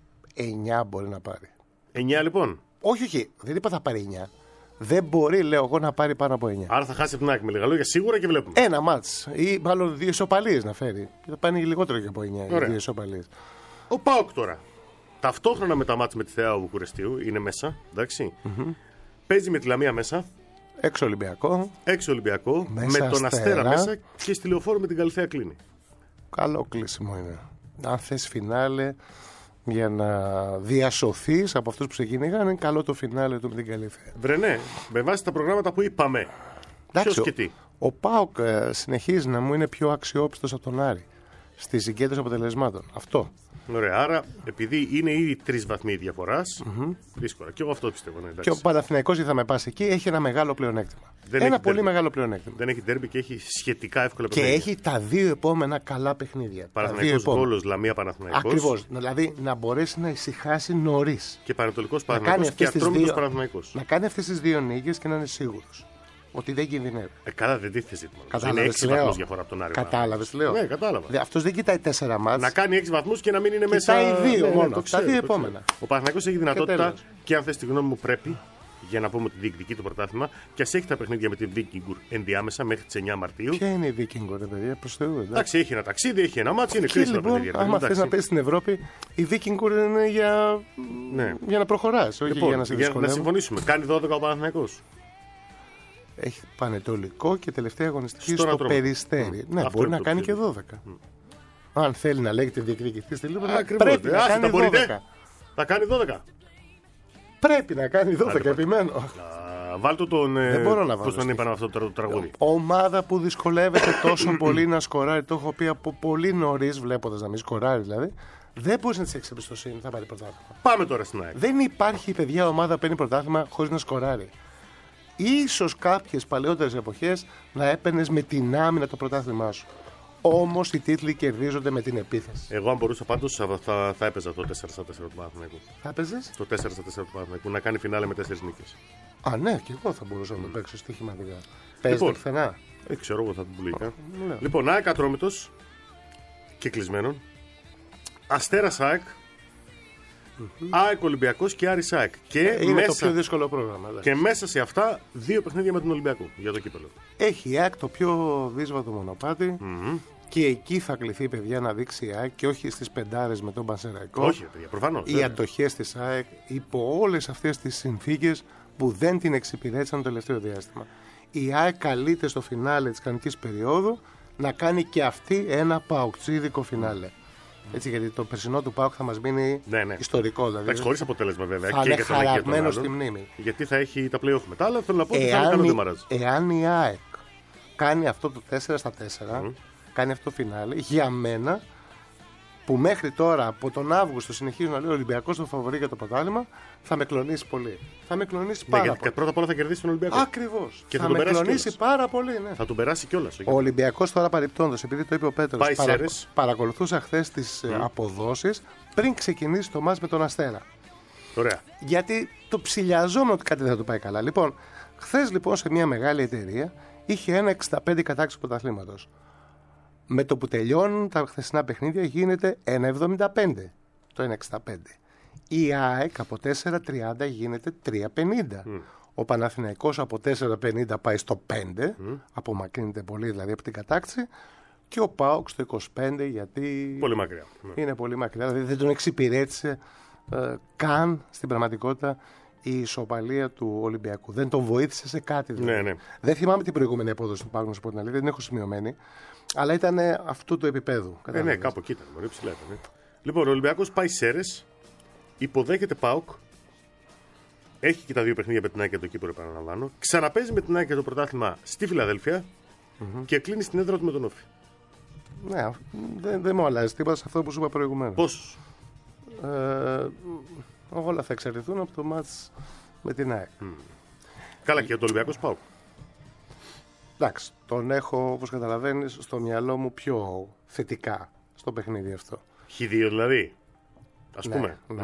9 μπορεί να πάρει. 9 λοιπόν. Όχι, δεν είπα θα πάρει 9. Δεν μπορεί, λέω εγώ, να πάρει πάνω από 9. Άρα θα χάσει από την άκρη με λίγα λόγια σίγουρα και βλέπουμε. Ένα μάτς ή μάλλον 2 ισοπαλίες να φέρει. Θα πάνε λιγότερο και από 9. Ωραία. 2 ισοπαλίες. Ο ΠΑΟΚ τώρα. Ταυτόχρονα με τα μάτς με τη Θεάου Βουκουρεστίου είναι μέσα. Εντάξει. Παίζει με τη Λαμία μέσα. Έξω Ολυμπιακό. Έξω Ολυμπιακό. Μέσα με τον Αστέρα Αστέρα. μέσα και στη Λεωφόρο με την Καλυθέα κλείνει. Καλό κλείσιμο είναι. Αν θες φινάλε για να διασωθείς από αυτούς που σε κυνηγάνε, είναι καλό το φινάλε του με την Καλυθέα. Βρενέ, με βάση τα προγράμματα που είπαμε. Ποιος και τι. Ο ΠΑΟΚ συνεχίζει να μου είναι πιο αξιόπιστος από τον Άρη στη συγκέντρωση αποτελεσμάτων. Αυτό. Ωραία, άρα επειδή είναι ήδη 3 βαθμοί διαφοράς, δύσκολα. Και εγώ αυτό πιστεύω. Ναι, Και ο Παναθηναϊκός, θα με πας εκεί, έχει ένα μεγάλο πλεονέκτημα. Ένα πολύ μεγάλο πλεονέκτημα. Δεν έχει ντέρμπι και έχει σχετικά εύκολα Και παιχνίδια. έχει τα 2 επόμενα καλά παιχνίδια. Παναθηναϊκός Βόλος, Λαμία Παναθηναϊκός. Ακριβώς. Δηλαδή να μπορέσει να ησυχάσει νωρίς. Και Πανατολικός Παναθηναϊκός και Ατρόμητος Παναθηναϊκός. Να κάνει αυτές τις 2 νίκες και να είναι σίγουρος ότι δεν κινδυνεύει. Καλά, δεν τίθεται ζήτημα. Είναι Κατάλαβες 6 τι λέω. βαθμούς διαφορά από τον Άρη. Κατάλαβες τι λέω. Ναι, κατάλαβα. Αυτός δεν κοιτάει 4 μάτς. Να κάνει 6 βαθμούς και να μην είναι μέσα. Κοιτάει 2 μόνο. το ξέρω, Τα 2 το ξέρω. επόμενα. Ο Παναθηναϊκός έχει δυνατότητα τέλος. και αν θες τη γνώμη μου πρέπει, για να πούμε ότι διεκδικεί το πρωτάθλημα, και ας έχει τα παιχνίδια με την Vikingur ενδιάμεσα μέχρι τις 9 Μαρτίου. Ποια είναι η Vikingur, ρε παιδιά, προς Θεού. Εντάξει, έχει ένα ταξίδι, έχει ένα μάτσο, είναι Και κρίσιμα λοιπόν, παιχνίδια. άμα θες να παίζεις στην Ευρώπη, η Vikingur είναι για να προχωράς, όχι Λοιπόν, για να σε για να δυσκολεύουν. συμφωνήσουμε, κάνει 12 ο Παναθηναϊκός. Έχει Πανετολικό και τελευταία αγωνιστική Στον στο Ατρόμητο. Περιστέρι. Ναι, Αυτό μπορεί είναι να το κάνει και ψήφιο. 12. Αν θέλει να λέγεται διεκδικητή στη Λίβερπουλ, Ακριβώς, πρέπει να κάνει 12. Θα κάνει 12. Πρέπει να κάνει 12, Άντε, επιμένω. Βάλτε τον. Δεν μπορώ να βάλω Πώς τον στοιχείο. είπαν αυτό το τραγούδι. Ομάδα που δυσκολεύεται τόσο πολύ να σκοράρει, το έχω πει από πολύ νωρί, βλέποντα να μην σκοράρει δηλαδή, δεν μπορεί να τη έχει εμπιστοσύνη, θα πάρει πρωτάθλημα. Πάμε τώρα στην ΑΕΚ. Δεν υπάρχει, παιδιά, ομάδα που παίρνει πρωτάθλημα χωρί να σκοράρει. Ίσως κάποιες παλαιότερες εποχές να έπαιρνες με την άμυνα το πρωτάθλημά σου. Όμως οι τίτλοι κερδίζονται με την επίθεση. Εγώ, αν μπορούσα πάντως, θα έπαιζα το 4-4 του Παναθηναϊκού. Θα έπαιζες? Το 4-4 του Παναθηναϊκού να κάνει φινάλε με 4 νίκες. Α, ναι, και εγώ θα μπορούσα να το παίξω στοιχηματικά. Παίζετε Λοιπόν, πουθενά. Ξέρω εγώ θα την πουλήκα. Ναι. Λοιπόν, ΑΕΚ Ατρόμητος και κλεισμένον. Αστέρας ΑΕΚ. ΑΕΚ Ολυμπιακός και Άρης ΑΕΚ. Και, Είναι μέσα, το πιο δύσκολο πρόγραμμα. και μέσα σε αυτά 2 παιχνίδια με τον Ολυμπιακό για το κύπελλο. Έχει η ΑΕΚ το πιο δύσβατο μονοπάτι. Και εκεί θα κληθεί, παιδιά, να δείξει η ΑΕΚ και όχι στις πεντάρες με τον Πανσεραϊκό. Όχι, παιδιά, προφανώς. Οι αντοχές της ΑΕΚ υπό όλες αυτές τις συνθήκες που δεν την εξυπηρέτησαν το τελευταίο διάστημα. Η ΑΕΚ καλείται στο φινάλε της κανονικής περίοδου να κάνει και αυτή ένα παοκτσίδικο φινάλε. Έτσι, γιατί το περσινό του ΠΑΟΚ θα μας μείνει ιστορικό. Δηλαδή, Εντάξει, χωρίς αποτέλεσμα βέβαια. θα και είναι για τον Αγία χαραγμένο των στη άλλων, μνήμη. Γιατί θα έχει τα play-off μετά, αλλά θέλω να πω ότι θα είναι καλό ντεμαράζ. Εάν η ΑΕΚ κάνει αυτό το 4-4, κάνει αυτό το φινάλε, για μένα, που μέχρι τώρα από τον Αύγουστο συνεχίζω να λέω Ολυμπιακός το φαβορί για το πρωτάθλημα, θα με κλονίσει πολύ. Θα με κλονίσει πάρα γιατί πολύ. πρώτα απ' όλα θα κερδίσει τον Ολυμπιακό. Ακριβώς. Και θα θα τον με περάσει κλονίσει κιόλας. πάρα πολύ, ναι. Θα τον περάσει κιόλας. Ο Ολυμπιακός τώρα παρεπτόντως, επειδή το είπε ο Πέτρος, Πάει Σέρες. παρακολουθούσα χθες τις αποδόσεις πριν ξεκινήσει το μάτς με τον Αστέρα. Ωραία. Γιατί το ψηλιαζόμουν ότι κάτι δεν θα του πάει καλά. Λοιπόν, χθες λοιπόν σε μια μεγάλη εταιρεία είχε ένα 65 κατάξυση πρωταθλήματος. Με το που τελειώνουν τα χθεσινά παιχνίδια γίνεται 1,75 το 1,65. Η ΑΕΚ από 4,30 γίνεται 3,50. Ο Παναθηναϊκός από 4,50 πάει στο 5, απομακρύνεται πολύ δηλαδή από την κατάκτηση. Και ο ΠΑΟΚ στο 25 γιατί Πολύ μακριά. Ναι. είναι πολύ μακριά. Δηλαδή δεν τον εξυπηρέτησε καν στην πραγματικότητα η ισοπαλία του Ολυμπιακού. Δεν τον βοήθησε σε κάτι. Δηλαδή. Ναι. Δεν θυμάμαι την προηγούμενη απόδοση του ΠΑΟΚ, να σου πω την αλήθεια, δεν την έχω σημειωμένη. Αλλά ήταν αυτού του επίπεδου. Ναι, κάπου εκεί ήταν. Μωρή, ψηλά ήταν. Λοιπόν, ο Ολυμπιακός πάει Σέρες, υποδέχεται ΠΑΟΚ, έχει και τα 2 παιχνίδια με την ΑΕΚ και το κύπελλο, επαναλαμβάνω. Ξαναπέζει με την ΑΕΚ και το πρωτάθλημα στη Φιλαδέλφια και κλείνει στην έδρα του με τον Όφη. Ναι, δεν μου αλλάζει τίποτα σε αυτό που σου είπα προηγουμένως. Πόσους? Όλα θα εξαρτηθούν από το μάτς με την ΑΕΚ. Καλά, και το Ολυμπιακός ΠΑΟΚ. Εντάξει, τον έχω, όπως καταλαβαίνεις, στο μυαλό μου πιο θετικά στο παιχνίδι αυτό. Χ2 δηλαδή. Ας Ναι, πούμε. ναι.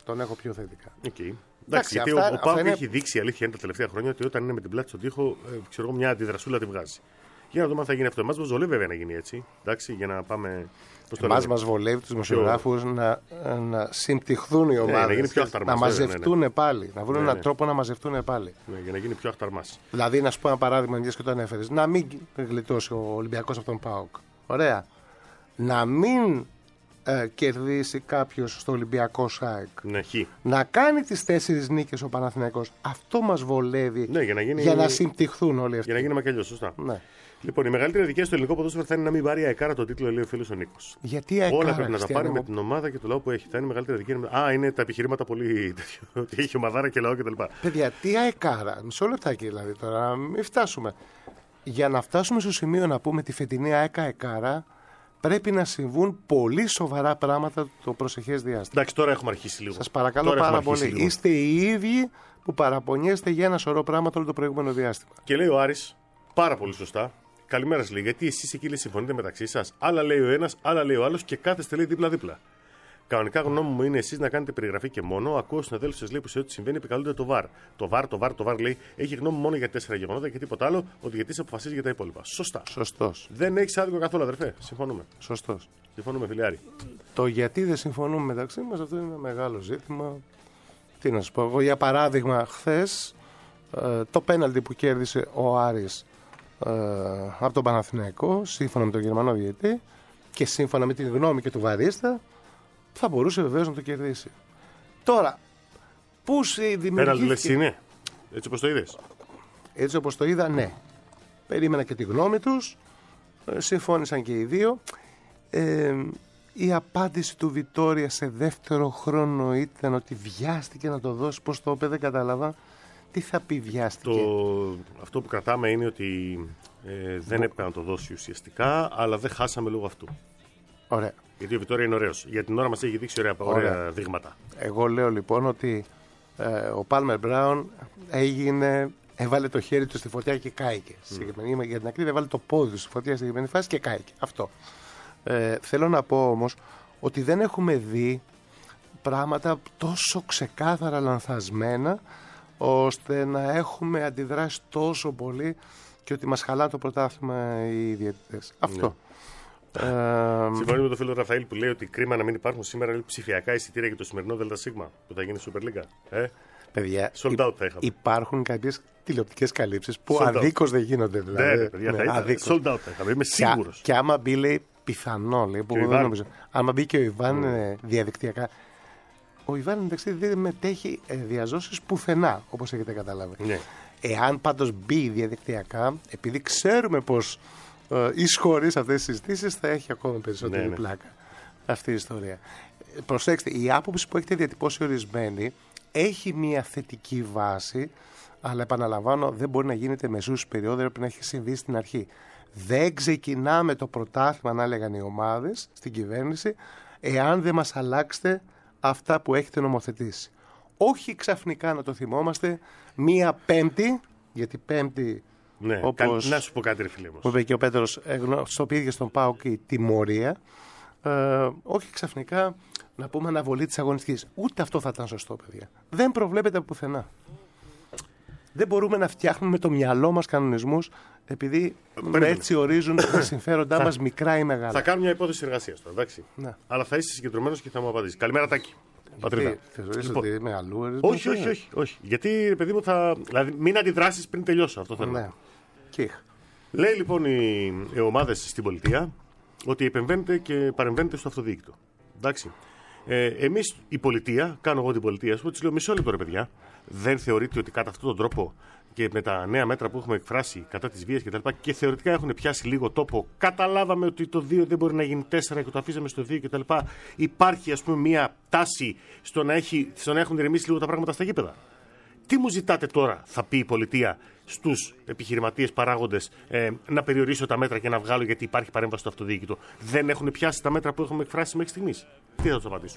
Τον έχω πιο θετικά. Okay. Εντάξει, γιατί ο ΠΑΟΚ έχει δείξει, η αλήθεια είναι τα τελευταία χρόνια, ότι όταν είναι με την πλάτη στον τοίχο, ξέρω εγώ, μια αντιδρασούλα τη βγάζει. Για να δούμε αν θα γίνει αυτό. Εμάς μας βολεύει βέβαια να γίνει έτσι. Εντάξει, για να πάμε. Εμάς μας βολεύει τους δημοσιογράφους να συμπτυχθούν οι ομάδες. Να μαζευτούν πάλι. Να βρουν έναν τρόπο να μαζευτούν πάλι. Ναι, για να γίνει πιο αχταρμάς. Δηλαδή, να σου πω ένα παράδειγμα, μιας και το ανέφερες. Να μην γλιτώσει ο Ολυμπιακός από τον ΠΑΟΚ. Ωραία. Να μην κερδίσει κάποιος στο Ολυμπιακό ΣΑΕΚ. Ναι, να κάνει τις 4 νίκες ο Παναθηναϊκός. Αυτό μας βολεύει, ναι, για να συμπτυχθούν όλοι αυτοί. Για να γίνει μακελιός, σωστά. Ναι. Λοιπόν, η μεγαλύτερη δικαίωση στο ελληνικό ποδόσφαιρο θα είναι να μην πάρει η ΑΕΚΑΡΑ το τίτλο, λέει ο φίλος ο Νίκος. Γιατί η ΑΕΚΑΡΑ? Όλα πρέπει να τα πάρει με την ομάδα και το λαό που έχει. Θα είναι η μεγαλύτερη δικαίωση. Είναι τα επιχειρήματα πολύ τέτοιο. Ότι έχει ομαδάρα και λαό κτλ. Παιδιά, τι ΑΕΚΑΡΑ? Μισό λεπτάκι δηλαδή τώρα, μην φτάσουμε. Για να φτάσουμε στο σημείο να πούμε τη φετινή ΑΕΚΑΡΑ, πρέπει να συμβούν πολύ σοβαρά πράγματα το προσεχές διάστημα. Εντάξει, τώρα έχουμε αρχίσει λίγο. Σας παρακαλώ πάρα πολύ. Λίγο. Είστε οι ίδιοι που παραπονιέστε για ένα σωρό πράγματα όλο το προηγούμενο διάστημα. Και λέει ο Άρης, πάρα πολύ σωστά. Καλημέρα, λέει, γιατί εσείς εκεί συμφωνείτε μεταξύ σας. Άλλα λέει ο ένας, άλλα λέει ο άλλος και κάθεστε λέει δίπλα-δίπλα. Κανονικά γνώμη μου είναι εσείς να κάνετε περιγραφή και μόνο. Ακούω συναδέλφους σας λέει που σε ό,τι συμβαίνει επικαλούνται το ΒΑΡ. Το ΒΑΡ λέει έχει γνώμη μόνο για 4 γεγονότα και τίποτα άλλο, ότι γιατί σε αποφασίζει για τα υπόλοιπα. Σωστά. Σωστός. Δεν έχει άδικο καθόλου, αδερφέ. Συμφωνούμε. Σωστός. Συμφωνούμε, φιλιάρη. Το γιατί δεν συμφωνούμε μεταξύ μας, αυτό είναι ένα μεγάλο ζήτημα. Τι να σου πω, εγώ για παράδειγμα, χθες το πέναλτι που κέρδισε ο Άρης από τον Παναθηναϊκό, σύμφωνα με τον Γερμανό διαιτητή και σύμφωνα με την γνώμη και του βαρίστα, θα μπορούσε βεβαίως να το κερδίσει. Τώρα, πώς δημιουργήθηκε... Πέναλτι λες είναι, έτσι όπως το είδες? Έτσι όπως το είδα, ναι. Περίμενα και τη γνώμη τους, συμφώνησαν και οι δύο. Η απάντηση του Βιτόρια σε δεύτερο χρόνο ήταν ότι βιάστηκε να το δώσει. Πώς το είπε, δεν κατάλαβα. Τι θα πει βιάστηκε? Αυτό που κρατάμε είναι ότι δεν έπρεπε να το δώσει ουσιαστικά, αλλά δεν χάσαμε λόγω αυτού. Ωραία. Γιατί ο Βιτόρια είναι ωραίος. Για την ώρα μας έχει δείξει ωραία δείγματα. Εγώ λέω λοιπόν ότι ο Πάλμερ Μπράουν έβαλε το χέρι του στη φωτιά και κάηκε. Για την ακρίβεια, έβαλε το πόδι του στη φωτιά στη συγκεκριμένη φάση και κάηκε. Αυτό. Θέλω να πω όμως ότι δεν έχουμε δει πράγματα τόσο ξεκάθαρα λανθασμένα ώστε να έχουμε αντιδράσει τόσο πολύ και ότι μας χαλά το πρωτάθλημα οι διαιτητές. Αυτό. Συμφωνεί με τον φίλο Ραφαήλ που λέει ότι κρίμα να μην υπάρχουν σήμερα ψηφιακά εισιτήρια για το σημερινό ΔΣ που θα γίνει Super League. Παιδιά, sold out θα είχαμε. Υπάρχουν κάποιες τηλεοπτικές καλύψεις που αδίκως δεν γίνονται. Δηλαδή. Ναι, παιδιά, sold out θα είχαμε. Είμαι σίγουρος. Και άμα μπει, λέει, πιθανό, λέει, που δεν νομίζω. Άμα μπει και ο Ιβάν διαδικτυακά. Ο Ιβάν εντάξει δεν μετέχει διαζώσεις πουθενά, όπως έχετε καταλάβει. Ναι. Εάν πάντως μπει διαδικτυακά, επειδή ξέρουμε πως εις χωρίς αυτές τις συζητήσεις θα έχει ακόμα περισσότερη πλάκα αυτή η ιστορία. Προσέξτε, η άποψη που έχετε διατυπώσει ορισμένη έχει μια θετική βάση, αλλά επαναλαμβάνω δεν μπορεί να γίνεται μεσούς περίοδο, πρέπει να έχει συμβεί στην αρχή. Δεν ξεκινάμε το πρωτάθλημα, να έλεγαν οι ομάδες στην κυβέρνηση, εάν δεν μας αλλάξετε αυτά που έχετε νομοθετήσει. Όχι ξαφνικά να το θυμόμαστε μία Πέμπτη, γιατί Πέμπτη, ναι, όπως να σου πω κάτι, ρε φίλε μου. Που είπε και ο Πέτρος, στο πήγε στον ΠΑΟΚ η τιμωρία, όχι ξαφνικά να πούμε αναβολή της αγωνιστικής. Ούτε αυτό θα ήταν σωστό, παιδιά. Δεν προβλέπεται από πουθενά. Δεν μπορούμε να φτιάχνουμε με το μυαλό μας κανονισμούς επειδή έτσι ορίζουν τα συμφέροντά μας μικρά ή μεγάλα. Θα κάνω μια υπόθεση εργασίας τώρα, εντάξει. Ναι. Αλλά θα είσαι συγκεντρωμένος και θα μου απαντήσεις. Καλημέρα, Τάκη. Πατρίδα. Ότι είμαι αλλού. Όχι. Γιατί, παιδί μου, δηλαδή, μην αντιδράσεις πριν τελειώσω. Αυτό θέλω. Ναι. Λέει λοιπόν οι ομάδες στην πολιτεία ότι επεμβαίνετε και παρεμβαίνετε στο αυτοδιοίκητο. Εντάξει. Εμείς η πολιτεία, κάνω εγώ την πολιτεία, σου λέω μισό λεπτό ρε παιδιά, δεν θεωρείτε ότι κατά αυτόν τον τρόπο και με τα νέα μέτρα που έχουμε εκφράσει κατά της βίας κτλ. Και θεωρητικά έχουν πιάσει λίγο τόπο, καταλάβαμε ότι το 2 δεν μπορεί να γίνει 4 και το αφήσαμε στο 2 κτλ. Υπάρχει ας πούμε μια τάση στο να έχουν ηρεμήσει λίγο τα πράγματα στα γήπεδα. Τι μου ζητάτε τώρα, θα πει η πολιτεία στους επιχειρηματίες παράγοντες, να περιορίσω τα μέτρα και να βγάλω γιατί υπάρχει παρέμβαση στο αυτοδιοίκητο? Δεν έχουν πιάσει τα μέτρα που έχουμε εκφράσει μέχρι στιγμής? Τι θα τους απαντήσω?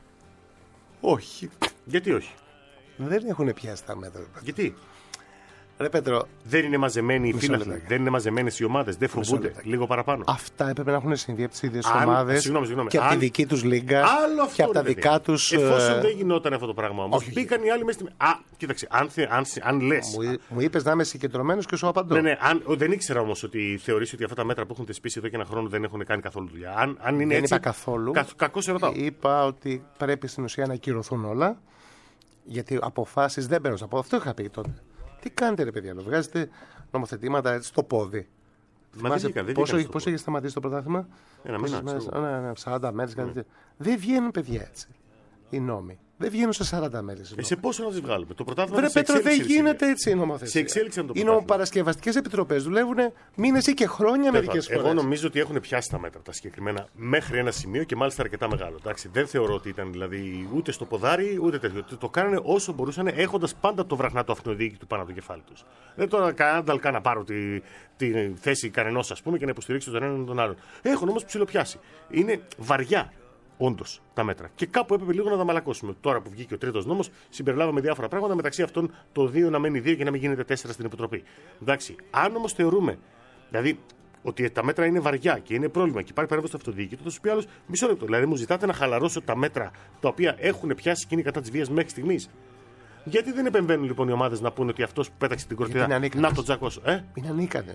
Όχι. Γιατί όχι? Δεν έχουν πιάσει τα μέτρα. Γιατί? Ρε Πέτρο, δεν είναι μαζεμένοι οι φίλαθλοι, δεν είναι μαζεμένες οι ομάδες, δεν φοβούνται λίγο παραπάνω. Αυτά έπρεπε να έχουν συμβεί από τις ίδιες ομάδες και από τη δική τους λίγκα και από τα δικά τους. Εφόσον δεν γινόταν αυτό το πράγμα όμως, μπήκαν οι άλλοι μέσα στη. Κοίταξε, αν λες. Μου είπες να είμαι συγκεντρωμένος και σου απαντώ. Ναι, δεν ήξερα όμως ότι θεωρείς ότι αυτά τα μέτρα που έχουν θεσπίσει εδώ και ένα χρόνο δεν έχουν κάνει καθόλου δουλειά. Αν είναι δεν έτσι, είπα καθόλου. Κακώς σε ρωτάω. Είπα ότι πρέπει στην ουσία να ακυρωθούν όλα. Γιατί αποφάσεις δεν παίρνουν από αυτό. Είχα πει τότε. Τι κάνετε, ρε παιδιά, βγάζετε νομοθετήματα έτσι στο πόδι. Πόσο έχει σταματήσει το πρωτάθλημα? Ένα μήνα. 40 μέρες. Δεν βγαίνουν, παιδιά, έτσι οι νόμοι. Δεν βγαίνουν σε 40 μέρες. Σε πόσο να τις βγάλουμε? Το πρωτάθλημα Βρε Πέτρο, δεν γίνεται έτσι η νομοθεσία. Σε εξέλιξη το οι νομοπαρασκευαστικές επιτροπές δουλεύουν μήνες ή και χρόνια μερικές φορές. Εγώ νομίζω ότι έχουν πιάσει τα μέτρα τα συγκεκριμένα μέχρι ένα σημείο και μάλιστα αρκετά μεγάλο. Εντάξει, δεν θεωρώ ότι ήταν δηλαδή ούτε στο ποδάρι ούτε τέτοιο. Το κάνανε όσο μπορούσαν, έχοντας πάντα το βραχνάτο αυτοδιοίκητο πάνω από το κεφάλι τους. Δεν τώρα κανένα να πάρω τη θέση κανενός, ας πούμε, και να υποστηρίξω τον έναν τον άλλον. Έχουν όμως ψιλοπιάσει. Είναι βαριά. Όντως τα μέτρα. Και κάπου έπρεπε λίγο να τα μαλακώσουμε. Τώρα που βγήκε ο τρίτος νόμος, συμπεριλάβαμε διάφορα πράγματα. Μεταξύ αυτών το 2 να μένει 2 και να μην γίνεται 4 στην Επιτροπή. Εντάξει. Αν όμως θεωρούμε, δηλαδή, ότι τα μέτρα είναι βαριά και είναι πρόβλημα και υπάρχει παρέμβαση στο αυτοδιοίκητο, θα σου πει άλλος μισό λεπτό. Δηλαδή, μου ζητάτε να χαλαρώσω τα μέτρα τα οποία έχουν πιάσει σκηνή κατά της βίας μέχρι στιγμής. Γιατί δεν επεμβαίνουν λοιπόν οι ομάδες να πούνε ότι αυτός που πέταξε την κορτίδα να τον τσακώσω? Είναι ανίκανες.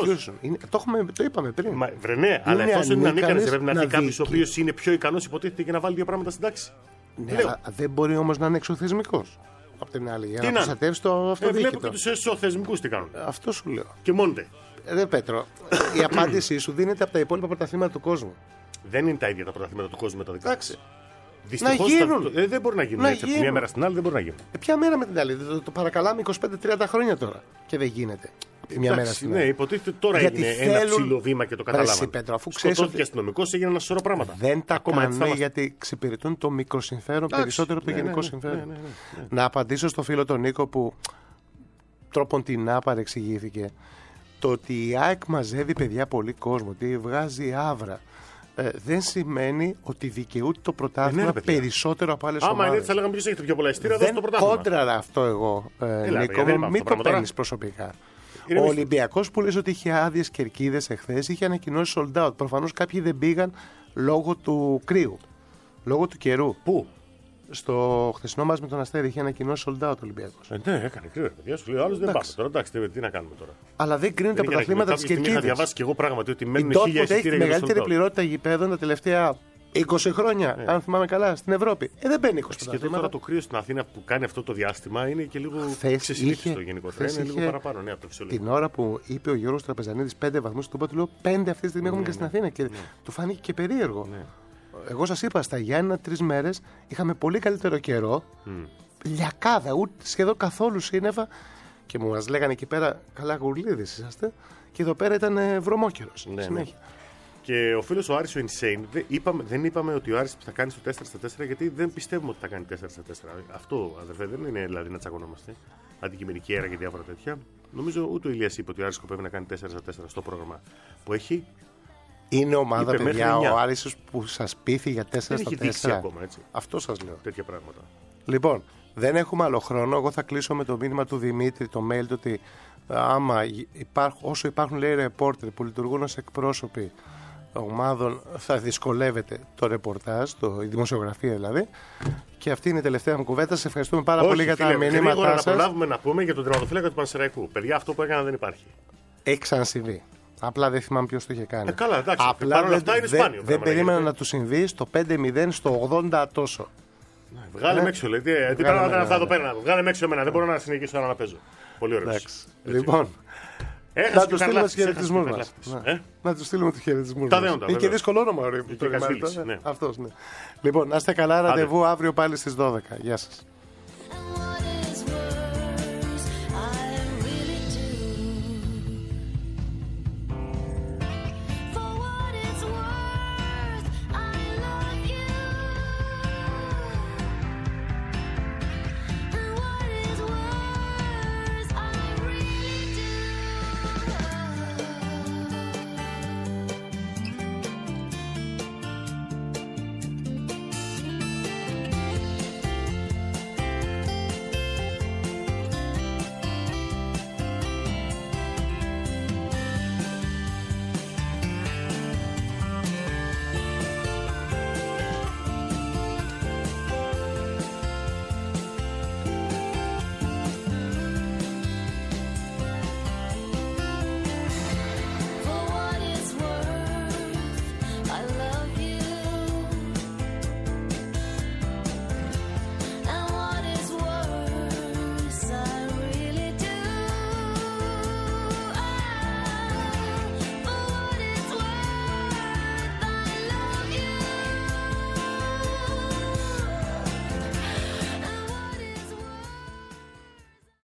Το είπαμε πριν. Ναι, αλλά εφόσον είναι ανίκανες, πρέπει να έρθει κάποιος ο οποίος είναι πιο ικανός, υποτίθεται, και να βάλει δύο πράγματα στην τάξη. Ναι, δεν μπορεί όμως να είναι εξωθεσμικός. Απ' την άλλη, για να προστατεύσει το αυτοδιοίκητο. Βλέπω και τους εσωθεσμικούς τι κάνουν. Αυτό σου λέω. Και μόντε. Πέτρο, η απάντησή σου δίνεται από τα υπόλοιπα πρωταθλήματα του κόσμου. Δεν είναι τα ίδια τα πρωταθλήματα του κόσμου με τα δικά μας. Δυστυχώς δεν μπορεί να γίνουν έτσι. Από μια μέρα στην άλλη δεν μπορεί να γίνουν. Ποια μέρα με την άλλη? Το παρακαλάμε 25-30 χρόνια τώρα. Και δεν γίνεται. Μια μέρα στην άλλη. Ναι, υποτίθεται τώρα έγινε ένα ψηλό βήμα και το καταλάβαμε. Σκοτώθηκε αστυνομικός, έγινε ένα σωρό πράγματα. Δεν τα κάνουν γιατί εξυπηρετούν το μικροσυμφέρον περισσότερο από το γενικό συμφέρον. Να απαντήσω στο φίλο τον Νίκο που τρόποντινά παρεξηγήθηκε. Το ότι η ΑΕΚ μαζεύει, παιδιά, πολύ κόσμο, ότι βγάζει άβρα, δεν σημαίνει ότι δικαιούται το πρωτάθλημα περισσότερο από άλλες ομάδες. Άμα είναι, θα λέγαμε ποιος έχετε πιο πολλά εισιτήρια, δώστε το πρωτάθλημα. Κόντραρα αυτό εγώ, Νίκο, μην το παίρνεις προσωπικά. Ο Ολυμπιακός που λες ότι είχε άδειες κερκίδες εχθές είχε ανακοινώσει sold out. Προφανώς κάποιοι δεν πήγαν λόγω του κρύου, λόγω του καιρού. Πού? Στο χθεσινό μας με τον Αστέρι είχε ανακοινώσει sold out ο Ολυμπιακός. Ναι, έκανε κρύο. Παιδιά, σου λέει άλλος δεν πάμε τώρα. Εντάξει, τι να κάνουμε τώρα. Αλλά δεν κρίνουν τα πρωταθλήματα της κερκίδας. Είχα διαβάσει και εγώ πράγματι ότι μένουν 1.000 εισιτήρια. Έχει τη μεγαλύτερη πληρότητα γηπέδων τα τελευταία 20 χρόνια, αν θυμάμαι καλά, στην Ευρώπη. Δεν μπαίνει 20 και τώρα το κρύο στην Αθήνα που κάνει αυτό το διάστημα είναι και λίγο ξεσυλίχει στο γενικό τρένο. Είναι λίγο παραπάνω, ναι, από το φυσιολογικό. Την ώρα που είπε ο Γιώργος Τραπεζανίδης 5 βαθμούς, του είπα, του λέω 5 αυτή τη στιγμή έχουμε και στην Αθήνα. Και του φάνηκε και περίεργο. Εγώ σας είπα, στα Γιάννηνα 3 μέρες είχαμε πολύ καλύτερο καιρό. Λιακάδα, ούτε σχεδόν καθόλου σύννεφα. Και μου μας λέγανε εκεί πέρα, καλά γουρλίδες είσαστε. Και εδώ πέρα ήταν βρωμόκαιρος. Συνέχεια. Και ο φίλος ο Άρης ο Insane, δεν είπαμε ότι ο Άρης θα κάνει στο 4-4 γιατί δεν πιστεύουμε ότι θα κάνει 4-4. Αυτό, αδερφέ, δεν είναι δηλαδή να τσακωνόμαστε. Αντικειμενική αίρα και διάφορα τέτοια. Νομίζω ούτε ο Ηλίας είπε ότι ο Άρης σκοπεύει να κάνει 4-4 στο πρόγραμμα που έχει. Είναι ομάδα, παιδιά, ο Άρης που σας πείθει για 4-4. Ακόμα, έτσι. Αυτό σας λέω. Τέτοια πράγματα. Λοιπόν, δεν έχουμε άλλο χρόνο. Εγώ θα κλείσω με το μήνυμα του Δημήτρη, το mail του, ότι όσο υπάρχουν, λέει, ρεπόρτερ που λειτουργούν ως εκπρόσωποι ομάδων, θα δυσκολεύεται το ρεπορτάζ, η δημοσιογραφία δηλαδή. Και αυτή είναι η τελευταία μου κουβέντα. Σας ευχαριστούμε πάρα πολύ για τα μηνύματά σας. Να προλάβουμε να πούμε για τον τερματοφύλακα του Πανσεραϊκού. Παιδιά, αυτό που έκανα δεν υπάρχει. Έχει ξανασυμβεί. Απλά δεν θυμάμαι ποιος το είχε κάνει. Καλά, εντάξει. Απλά δεν περίμενα να του συμβεί στο 5-0, στο 80 τόσο. Βγάλε με έξω, λέει. Τι πράγματα είναι αυτά εδώ πέρα. Βγάλε με έξω εμένα. Δεν μπορώ να συνεχίσω να παίζω. Πολύ ωραίο. Λοιπόν. Να του στείλουμε του χαιρετισμούς μας. Να του στείλουμε του χαιρετισμούς μας. Είναι και δύσκολο όνομα, αυτό, ναι. Λοιπόν, να είστε καλά, ραντεβού αύριο πάλι στις 12. Γεια σας.